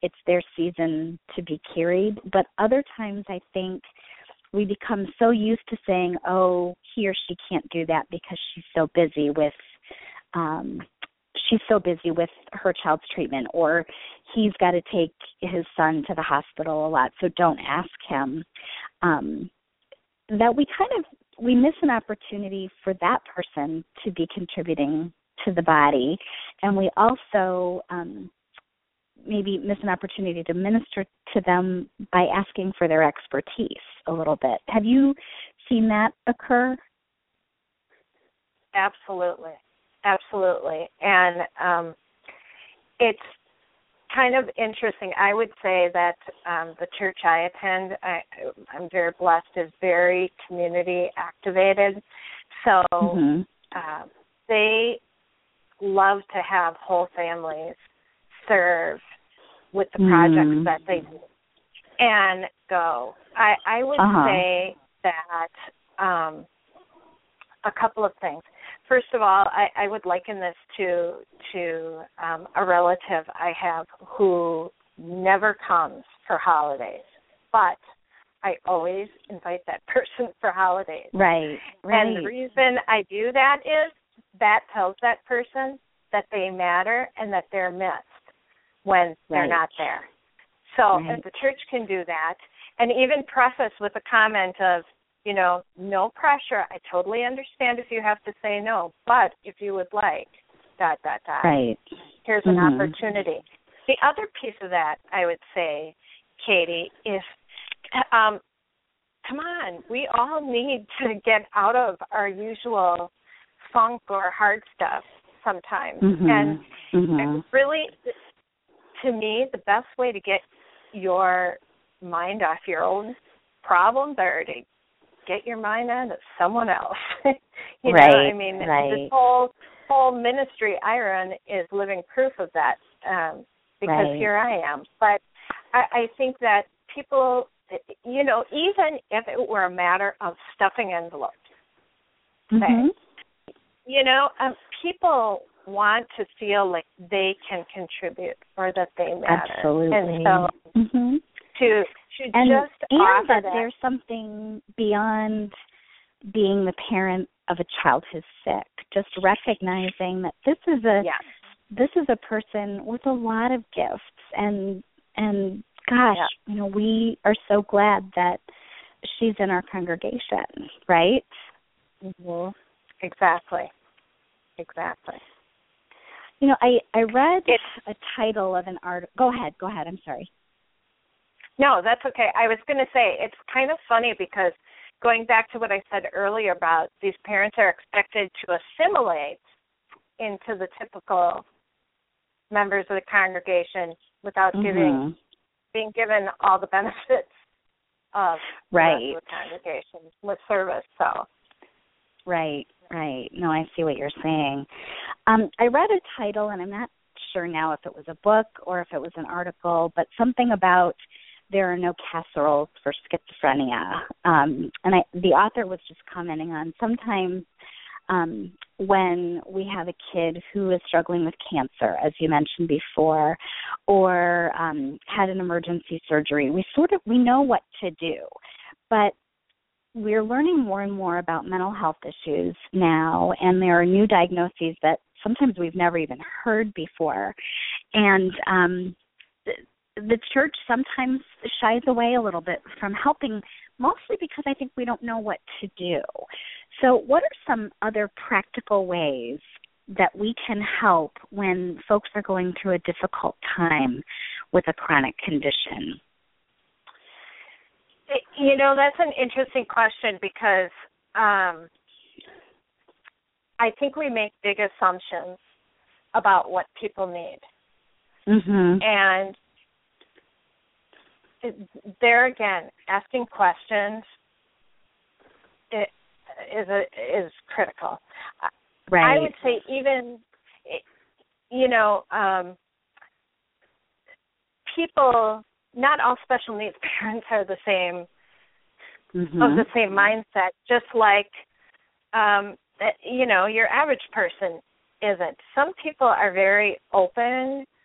Speaker 2: it's their season to be carried. But other times I think we become so used to saying, oh, he or she can't do that because she's so busy with um, she's so busy with her child's treatment, or he's got to take his son to the hospital a lot, so don't ask him. Um, that we kind of, we miss an opportunity for that person to be contributing to the body, and we also um, maybe miss an opportunity to minister to them by asking for their expertise a little bit. Have you seen that occur?
Speaker 3: Absolutely. Absolutely. And um, it's kind of interesting. I would say that um, the church I attend, I, I'm very blessed, is very community activated. So mm-hmm. uh, they love to have whole families serve with the projects mm. that they do and go. I, I would uh-huh. say that um, a couple of things. First of all, I, I would liken this to to um, a relative I have who never comes for holidays, but I always invite that person for holidays.
Speaker 2: Right, right.
Speaker 3: And the reason I do that is that tells that person that they matter and that they're missed when they're right. not there. So right. if the church can do that, and even preface with a comment of, you know, no pressure. I totally understand if you have to say no, but if you would like, dot, dot, dot.
Speaker 2: Right.
Speaker 3: Here's an mm-hmm. opportunity. The other piece of that, I would say, Katie, is, um, come on, we all need to get out of our usual funk or hard stuff sometimes.
Speaker 2: Mm-hmm.
Speaker 3: And
Speaker 2: mm-hmm.
Speaker 3: really, to me, the best way to get your mind off your own problems are to get your mind on to someone else. you
Speaker 2: right,
Speaker 3: know, I mean,
Speaker 2: right.
Speaker 3: this whole whole ministry I run is living proof of that um, because
Speaker 2: right.
Speaker 3: here I am. But I, I think that people, you know, even if it were a matter of stuffing envelopes,
Speaker 2: mm-hmm.
Speaker 3: say, you know, um, people want to feel like they can contribute or that they matter.
Speaker 2: Absolutely.
Speaker 3: And so
Speaker 2: mm-hmm.
Speaker 3: to to
Speaker 2: and,
Speaker 3: just
Speaker 2: and
Speaker 3: offer
Speaker 2: that
Speaker 3: that
Speaker 2: there's something beyond being the parent of a child who's sick. Just recognizing that this is a
Speaker 3: yes.
Speaker 2: this is a person with a lot of gifts, and and gosh,
Speaker 3: yeah.
Speaker 2: you know, we are so glad that she's in our congregation, right?
Speaker 3: Mm-hmm. Exactly. Exactly.
Speaker 2: You know, I I read
Speaker 3: it's,
Speaker 2: a title of an article. Go ahead. Go ahead. I'm sorry.
Speaker 3: No, that's okay. I was going to say, it's kind of funny because going back to what I said earlier about these parents are expected to assimilate into the typical members of the congregation without
Speaker 2: mm-hmm.
Speaker 3: giving being given all the benefits of
Speaker 2: right.
Speaker 3: the rest of the congregation with service. So,
Speaker 2: right, right. No, I see what you're saying. Um, I read a title, and I'm not sure now if it was a book or if it was an article, but something about there are no casseroles for schizophrenia. Um, and I, the author was just commenting on sometimes um, when we have a kid who is struggling with cancer, as you mentioned before, or um, had an emergency surgery, we sort of, we know what to do. But we're learning more and more about mental health issues now, and there are new diagnoses that sometimes we've never even heard before. And um, the church sometimes shies away a little bit from helping, mostly because I think we don't know what to do. So what are some other practical ways that we can help when folks are going through a difficult time with a chronic condition?
Speaker 3: You know, that's an interesting question because um, I think we make big assumptions about what people need.
Speaker 2: Mm-hmm.
Speaker 3: And there again, asking questions is a, is critical.
Speaker 2: Right.
Speaker 3: I would say even, you know, um, people, not all special needs parents are the same,
Speaker 2: mm-hmm.
Speaker 3: of the same mindset, just like, um, you know, your average person isn't. Some people are very open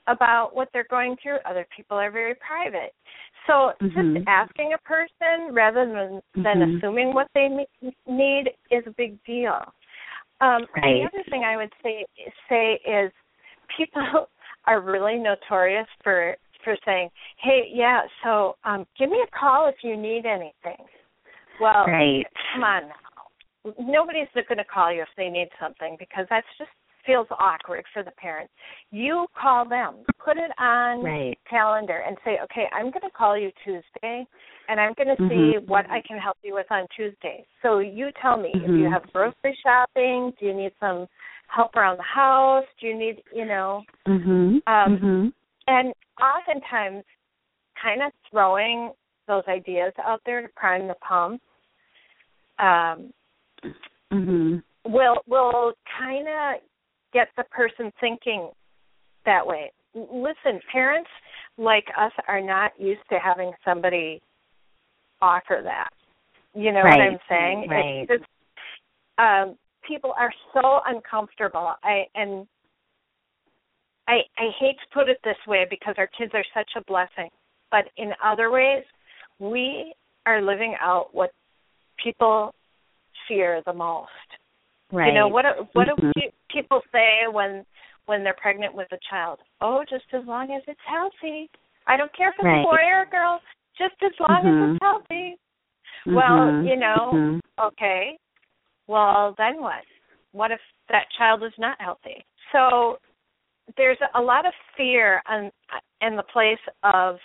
Speaker 3: about what they're going through. Other people are very private. So
Speaker 2: mm-hmm.
Speaker 3: just asking a person rather than, than
Speaker 2: mm-hmm.
Speaker 3: assuming what they need is a big deal. Um,
Speaker 2: right.
Speaker 3: The other thing I would say say is people are really notorious for, for saying, hey, yeah, so um, give me a call if you need anything. Well,
Speaker 2: right.
Speaker 3: come on now. Nobody's going to call you if they need something because that's just feels awkward for the parent. You call them. Put it on
Speaker 2: right.
Speaker 3: calendar and say, okay, I'm going to call you Tuesday, and I'm going to
Speaker 2: mm-hmm.
Speaker 3: see what I can help you with on Tuesday. So you tell me
Speaker 2: mm-hmm.
Speaker 3: if you have grocery shopping, do you need some help around the house, do you need, you know.
Speaker 2: Mm-hmm.
Speaker 3: Um,
Speaker 2: mm-hmm.
Speaker 3: And oftentimes kind of throwing those ideas out there to prime the pump um,
Speaker 2: mm-hmm.
Speaker 3: will will kind of get the person thinking that way. Listen, parents like us are not used to having somebody offer that. You know
Speaker 2: right.
Speaker 3: what I'm saying?
Speaker 2: Right.
Speaker 3: It's just, um, people are so uncomfortable. I and I I hate to put it this way because our kids are such a blessing, but in other ways, we are living out what people fear the most.
Speaker 2: Right.
Speaker 3: You know, what what
Speaker 2: mm-hmm.
Speaker 3: do people say when when they're pregnant with a child? Oh, just as long as it's healthy. I don't care if it's
Speaker 2: right.
Speaker 3: a boy or a girl, just as long
Speaker 2: mm-hmm.
Speaker 3: as it's healthy.
Speaker 2: Mm-hmm.
Speaker 3: Well, you know,
Speaker 2: mm-hmm.
Speaker 3: okay, well, then what? What if that child is not healthy? So there's a lot of fear on, in the place of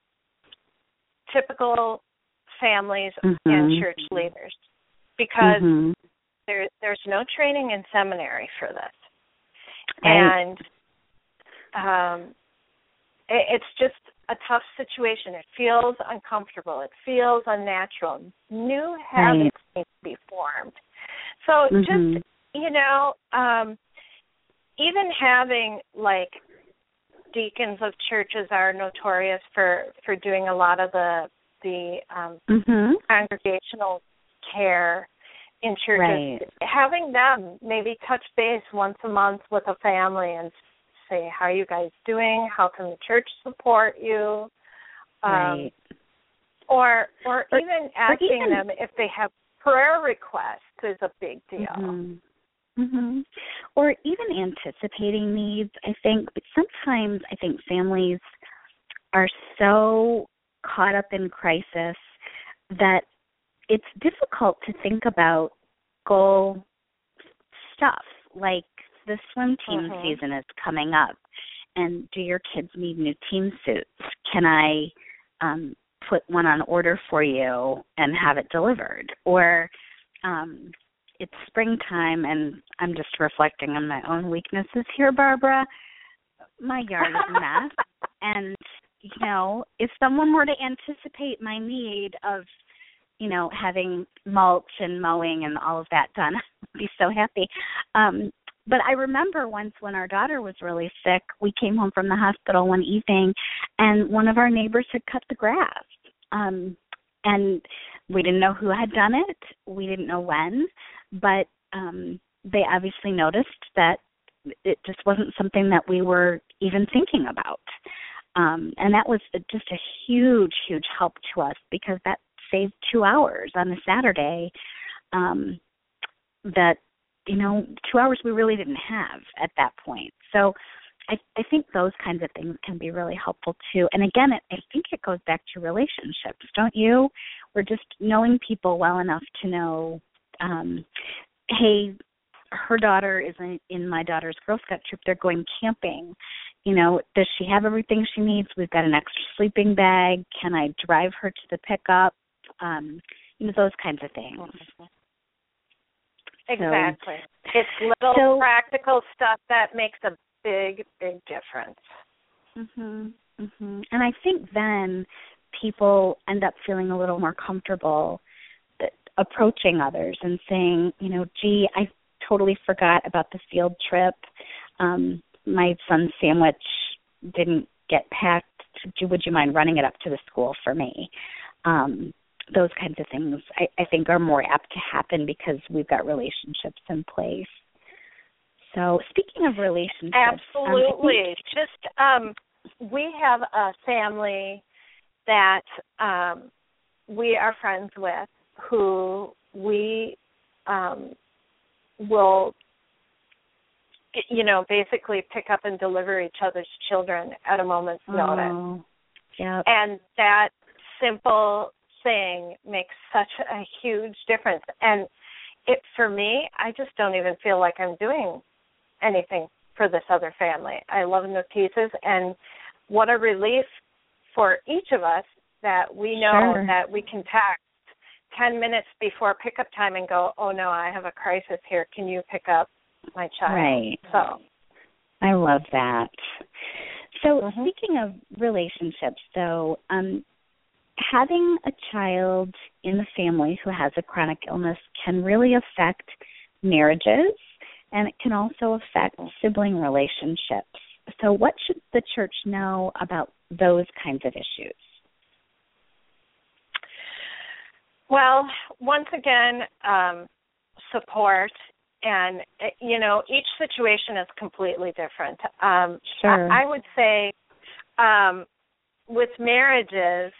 Speaker 3: typical families
Speaker 2: mm-hmm.
Speaker 3: and church leaders because
Speaker 2: mm-hmm.
Speaker 3: There, there's no training in seminary for this.
Speaker 2: Right.
Speaker 3: And um, it, it's just a tough situation. It feels uncomfortable. It feels unnatural. New habits right. need to be formed. So
Speaker 2: mm-hmm.
Speaker 3: just, you know, um, even having, like, deacons of churches are notorious for, for doing a lot of the, the um,
Speaker 2: mm-hmm.
Speaker 3: congregational care in churches,
Speaker 2: right.
Speaker 3: having them maybe touch base once a month with a family and say, how are you guys doing? How can the church support you? Um,
Speaker 2: right.
Speaker 3: Or or,
Speaker 2: or
Speaker 3: even asking
Speaker 2: or even,
Speaker 3: them if they have prayer requests is a big deal.
Speaker 2: Mm-hmm. Mm-hmm. Or even anticipating needs. I think but sometimes I think families are so caught up in crisis that it's difficult to think about goal stuff like the swim team
Speaker 3: mm-hmm.
Speaker 2: season is coming up, and do your kids need new team suits? Can I um, put one on order for you and have it delivered? Or um, it's springtime, and I'm just reflecting on my own weaknesses here, Barbara. My yard is a mess, and you know, if someone were to anticipate my need of you know, having mulch and mowing and all of that done, I'd be so happy. Um, but I remember once when our daughter was really sick, we came home from the hospital one evening, and one of our neighbors had cut the grass. Um, and we didn't know who had done it. We didn't know when, but um, they obviously noticed that it just wasn't something that we were even thinking about. Um, and that was just a huge, huge help to us because that saved two hours on a Saturday um, that, you know, two hours we really didn't have at that point. So I, I think those kinds of things can be really helpful too. And again, it, I think it goes back to relationships, don't you? We're just knowing people well enough to know, um, hey, her daughter is in, in my daughter's Girl Scout troop. They're going camping. You know, does she have everything she needs? We've got an extra sleeping bag. Can I drive her to the pickup? Um, you know, those kinds of things.
Speaker 3: Exactly. So, it's little so, practical stuff that makes a big, big difference.
Speaker 2: Mhm. Mhm. And I think then people end up feeling a little more comfortable approaching others and saying, you know, gee, I totally forgot about the field trip. Um, my son's sandwich didn't get packed. Would you mind running it up to the school for me? Um, those kinds of things I, I think are more apt to happen because we've got relationships in place. So speaking of relationships.
Speaker 3: Absolutely.
Speaker 2: Um,
Speaker 3: Just, um, we have a family that um, we are friends with who we um, will, you know, basically pick up and deliver each other's children at a moment's
Speaker 2: oh,
Speaker 3: notice.
Speaker 2: Yep.
Speaker 3: And that simple thing makes such a huge difference. And it, for me, I just don't even feel like I'm doing anything for this other family. I love them to pieces, and what a relief for each of us that we know
Speaker 2: Sure.
Speaker 3: that we can text ten minutes before pickup time and go, oh, no, I have a crisis here. Can you pick up my child?
Speaker 2: Right.
Speaker 3: So
Speaker 2: I love that. So
Speaker 3: mm-hmm.
Speaker 2: speaking of relationships, though, um, having a child in the family who has a chronic illness can really affect marriages, and it can also affect sibling relationships. So what should the church know about those kinds of issues?
Speaker 3: Well, once again, um, support, and, you know, each situation is completely different. Um,
Speaker 2: sure.
Speaker 3: I, I would say um, with marriages,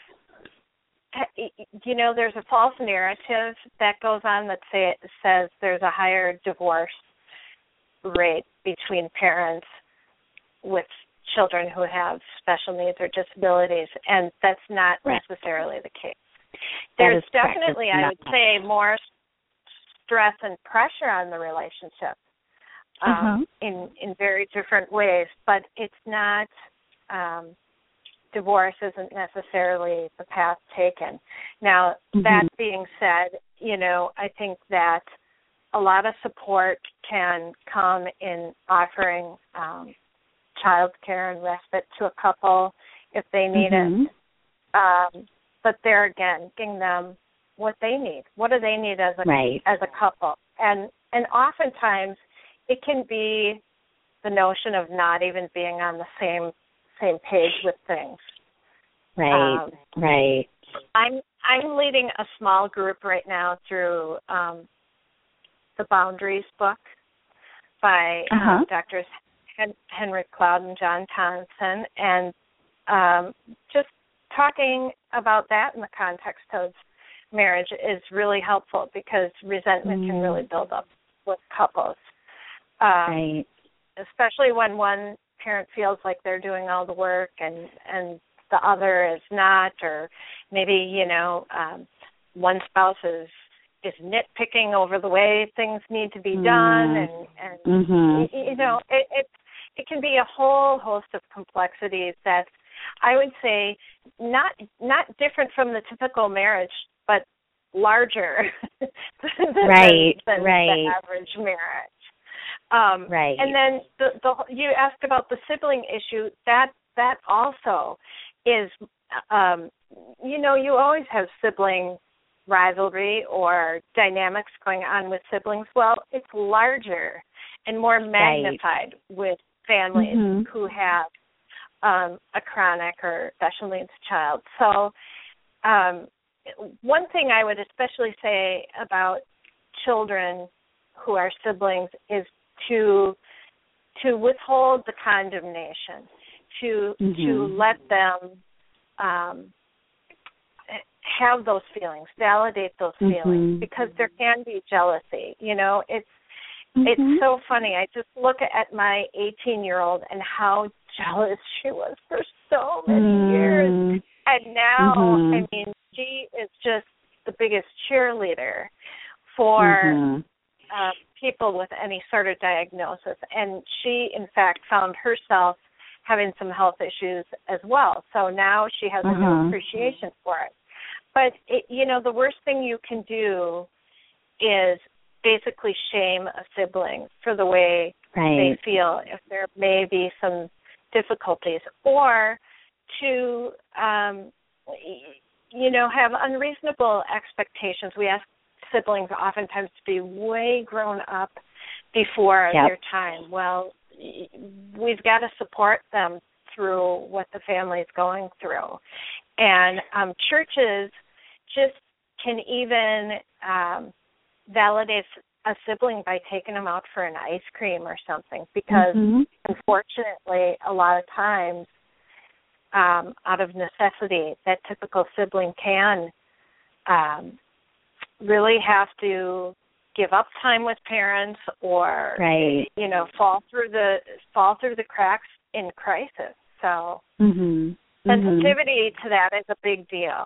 Speaker 3: you know, there's a false narrative that goes on that say, says there's a higher divorce rate between parents with children who have special needs or disabilities, and that's not
Speaker 2: right.
Speaker 3: necessarily the case.
Speaker 2: That
Speaker 3: There's definitely, I
Speaker 2: not.
Speaker 3: would say, more stress and pressure on the relationship um,
Speaker 2: uh-huh.
Speaker 3: in in very different ways, but it's not, um, divorce isn't necessarily the path taken. Now,
Speaker 2: mm-hmm.
Speaker 3: that being said, you know, I think that a lot of support can come in offering um, child care and respite to a couple if they need
Speaker 2: mm-hmm.
Speaker 3: it. Um, but there again, giving them what they need. What do they need as a
Speaker 2: right.
Speaker 3: as a couple? And and oftentimes it can be the notion of not even being on the same same page with things.
Speaker 2: Right.
Speaker 3: Um,
Speaker 2: right.
Speaker 3: I'm I'm leading a small group right now through um, the Boundaries book by
Speaker 2: uh-huh.
Speaker 3: um, Doctors Hen- Henrik Cloud and John Thompson, and um, just talking about that in the context of marriage is really helpful because resentment mm. can really build up with couples, um,
Speaker 2: right.
Speaker 3: especially when one parent feels like they're doing all the work and, and the other is not, or maybe, you know, um, one spouse is is nitpicking over the way things need to be done,
Speaker 2: mm.
Speaker 3: and, and
Speaker 2: mm-hmm.
Speaker 3: you, you know, it, it it can be a whole host of complexities that I would say not not different from the typical marriage, but larger than,
Speaker 2: right,
Speaker 3: than
Speaker 2: right.
Speaker 3: the average marriage. Um,
Speaker 2: right.
Speaker 3: And then the, the you asked about the sibling issue. That that also is, um, you know, you always have sibling rivalry or dynamics going on with siblings. Well, it's larger and more magnified right. with families
Speaker 2: mm-hmm.
Speaker 3: who have um, a chronic or special needs child. So um, one thing I would especially say about children who are siblings is to to withhold the condemnation, to
Speaker 2: mm-hmm.
Speaker 3: to let them um, have those feelings, validate those
Speaker 2: mm-hmm.
Speaker 3: feelings, because there can be jealousy. You know, it's
Speaker 2: mm-hmm.
Speaker 3: it's so funny. I just look at my eighteen-year-old and how jealous she was for so many
Speaker 2: mm-hmm.
Speaker 3: years, and now,
Speaker 2: mm-hmm.
Speaker 3: I mean, she is just the biggest cheerleader for
Speaker 2: mm-hmm.
Speaker 3: uh, people with any sort of diagnosis, and she, in fact, found herself having some health issues as well. So now she has
Speaker 2: uh-huh.
Speaker 3: a new appreciation for it. But, it, you know, the worst thing you can do is basically shame a sibling for the way
Speaker 2: right.
Speaker 3: they feel if there may be some difficulties, or to, um, you know, have unreasonable expectations. We ask siblings oftentimes to be way grown up before
Speaker 2: yep.
Speaker 3: their time. Well, we've got to support them through what the family is going through. And um, churches just can even um, validate a sibling by taking them out for an ice cream or something, because
Speaker 2: mm-hmm.
Speaker 3: unfortunately a lot of times um, out of necessity that typical sibling can um, really have to give up time with parents or
Speaker 2: right.
Speaker 3: you know fall through the fall through the cracks in crisis. So
Speaker 2: mm-hmm.
Speaker 3: sensitivity
Speaker 2: mm-hmm.
Speaker 3: to that is a big deal.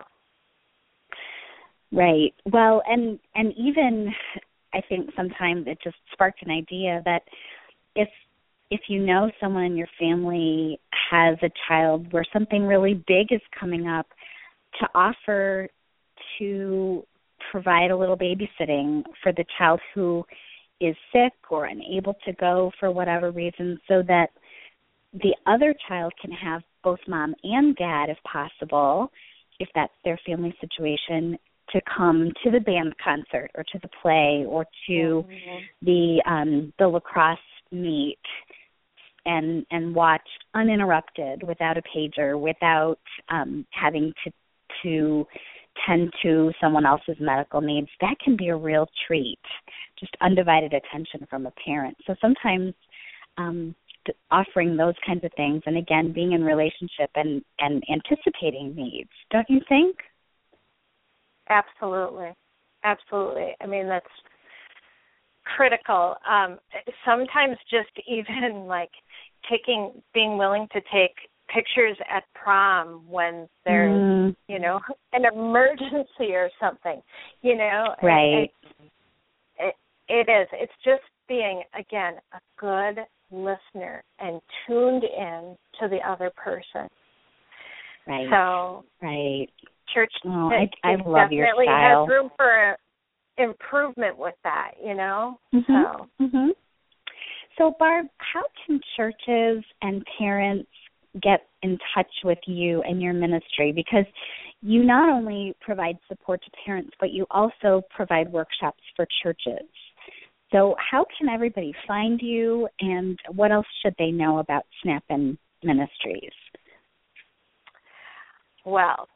Speaker 2: Right. Well, and and even I think sometimes it just sparked an idea that if if you know someone in your family has a child where something really big is coming up, to offer to provide a little babysitting for the child who is sick or unable to go for whatever reason, so that the other child can have both mom and dad, if possible, if that's their family situation, to come to the band concert or to the play or to
Speaker 3: mm-hmm.
Speaker 2: the um, the lacrosse meet and and watch uninterrupted, without a pager, without um, having to to tend to someone else's medical needs. That can be a real treat, just undivided attention from a parent. So sometimes um, offering those kinds of things, and again, being in relationship and, and anticipating needs, don't you think?
Speaker 3: Absolutely. Absolutely. I mean, that's critical. Um, sometimes just even like taking, being willing to take pictures at prom when there's,
Speaker 2: mm.
Speaker 3: you know, an emergency or something, you know.
Speaker 2: Right.
Speaker 3: It, it, it is. It's just being, again, a good listener and tuned in to the other person.
Speaker 2: Right.
Speaker 3: So,
Speaker 2: right.
Speaker 3: Church
Speaker 2: oh, I, I love your
Speaker 3: definitely
Speaker 2: style.
Speaker 3: has room for improvement with that, you know.
Speaker 2: Mm-hmm.
Speaker 3: So,
Speaker 2: mm-hmm. so Barb, how can churches and parents get in touch with you and your ministry? Because you not only provide support to parents, but you also provide workshops for churches. So how can everybody find you, and what else should they know about Snap-in Ministries?
Speaker 3: Well,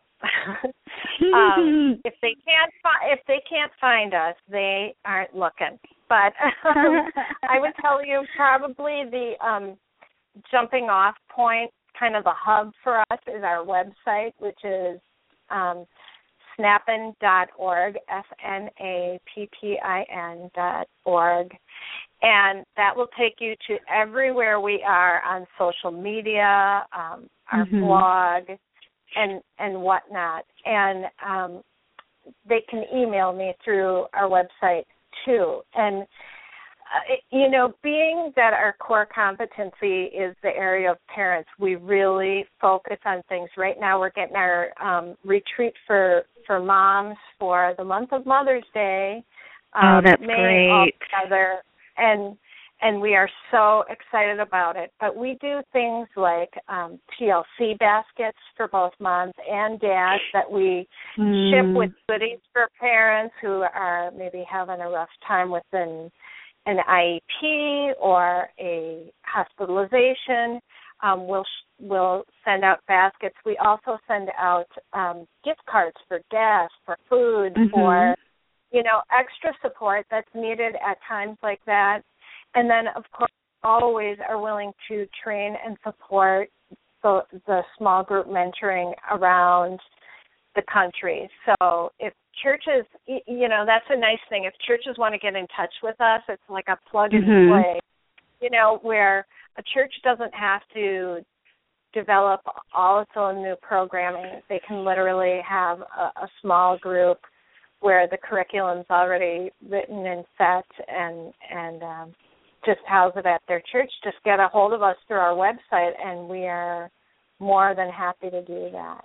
Speaker 3: um, if they can't fi- if they can't find us, they aren't looking. But um, I would tell you probably the um, jumping off point, kind of the hub for us, is our website, which is um, snappin dot org, S N A P P I N dot org. And that will take you to everywhere we are on social media, um, our
Speaker 2: mm-hmm.
Speaker 3: blog, and and whatnot. And um, they can email me through our website, too. And Uh, you know, being that our core competency is the area of parents, we really focus on things. Right now we're getting our um, retreat for, for moms for the month of Mother's Day. Um,
Speaker 2: oh, that's
Speaker 3: May
Speaker 2: great.
Speaker 3: All together, and, and we are so excited about it. But we do things like um, T L C baskets for both moms and dads that we
Speaker 2: mm.
Speaker 3: ship with goodies for parents who are maybe having a rough time with an an I E P or a hospitalization. Um, we'll we'll send out baskets. We also send out um, gift cards for gas, for food,
Speaker 2: mm-hmm.
Speaker 3: for, you know, extra support that's needed at times like that. And then, of course, always are willing to train and support the, the small group mentoring around the country. So if churches, you know, that's a nice thing. If churches want to get in touch with us, it's like a plug and
Speaker 2: mm-hmm.
Speaker 3: play, you know, where a church doesn't have to develop all its own new programming. They can literally have a, a small group where the curriculum's already written and set and, and um, just house it at their church. Just get a hold of us through our website, and we are more than happy to do that.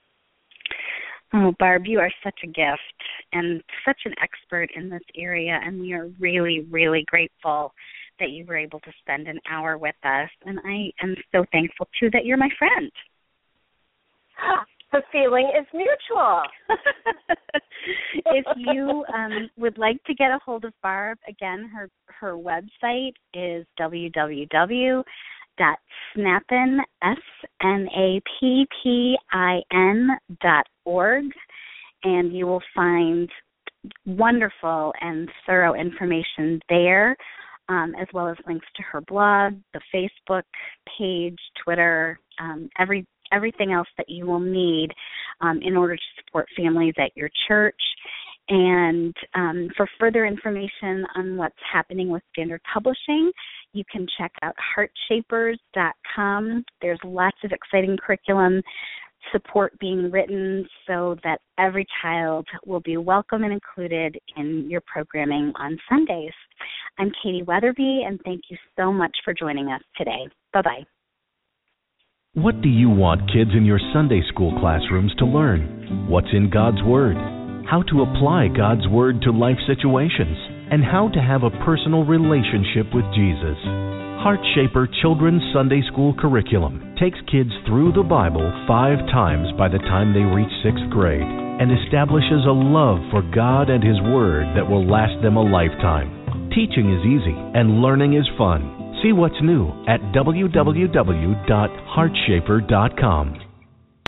Speaker 2: Oh, Barb, you are such a gift and such an expert in this area, and we are really, really grateful that you were able to spend an hour with us. And I am so thankful, too, that you're my friend.
Speaker 3: The feeling is mutual.
Speaker 2: If you um, would like to get a hold of Barb, again, her, her website is w w w dot snappin, S N A P P I N dot org, and you will find wonderful and thorough information there, um, as well as links to her blog, the Facebook page, Twitter, um, every everything else that you will need um, in order to support families at your church. And um, for further information on what's happening with Standard Publishing, you can check out heart shapers dot com. There's lots of exciting curriculum support being written so that every child will be welcome and included in your programming on Sundays. I'm Katie Weatherby, and thank you so much for joining us today. Bye-bye.
Speaker 4: What do you want kids in your Sunday school classrooms to learn? What's in God's Word? How to apply God's Word to life situations? And how to have a personal relationship with Jesus? HeartShaper Children's Sunday School Curriculum takes kids through the Bible five times by the time they reach sixth grade and establishes a love for God and His Word that will last them a lifetime. Teaching is easy and learning is fun. See what's new at w w w dot heart shaper dot com.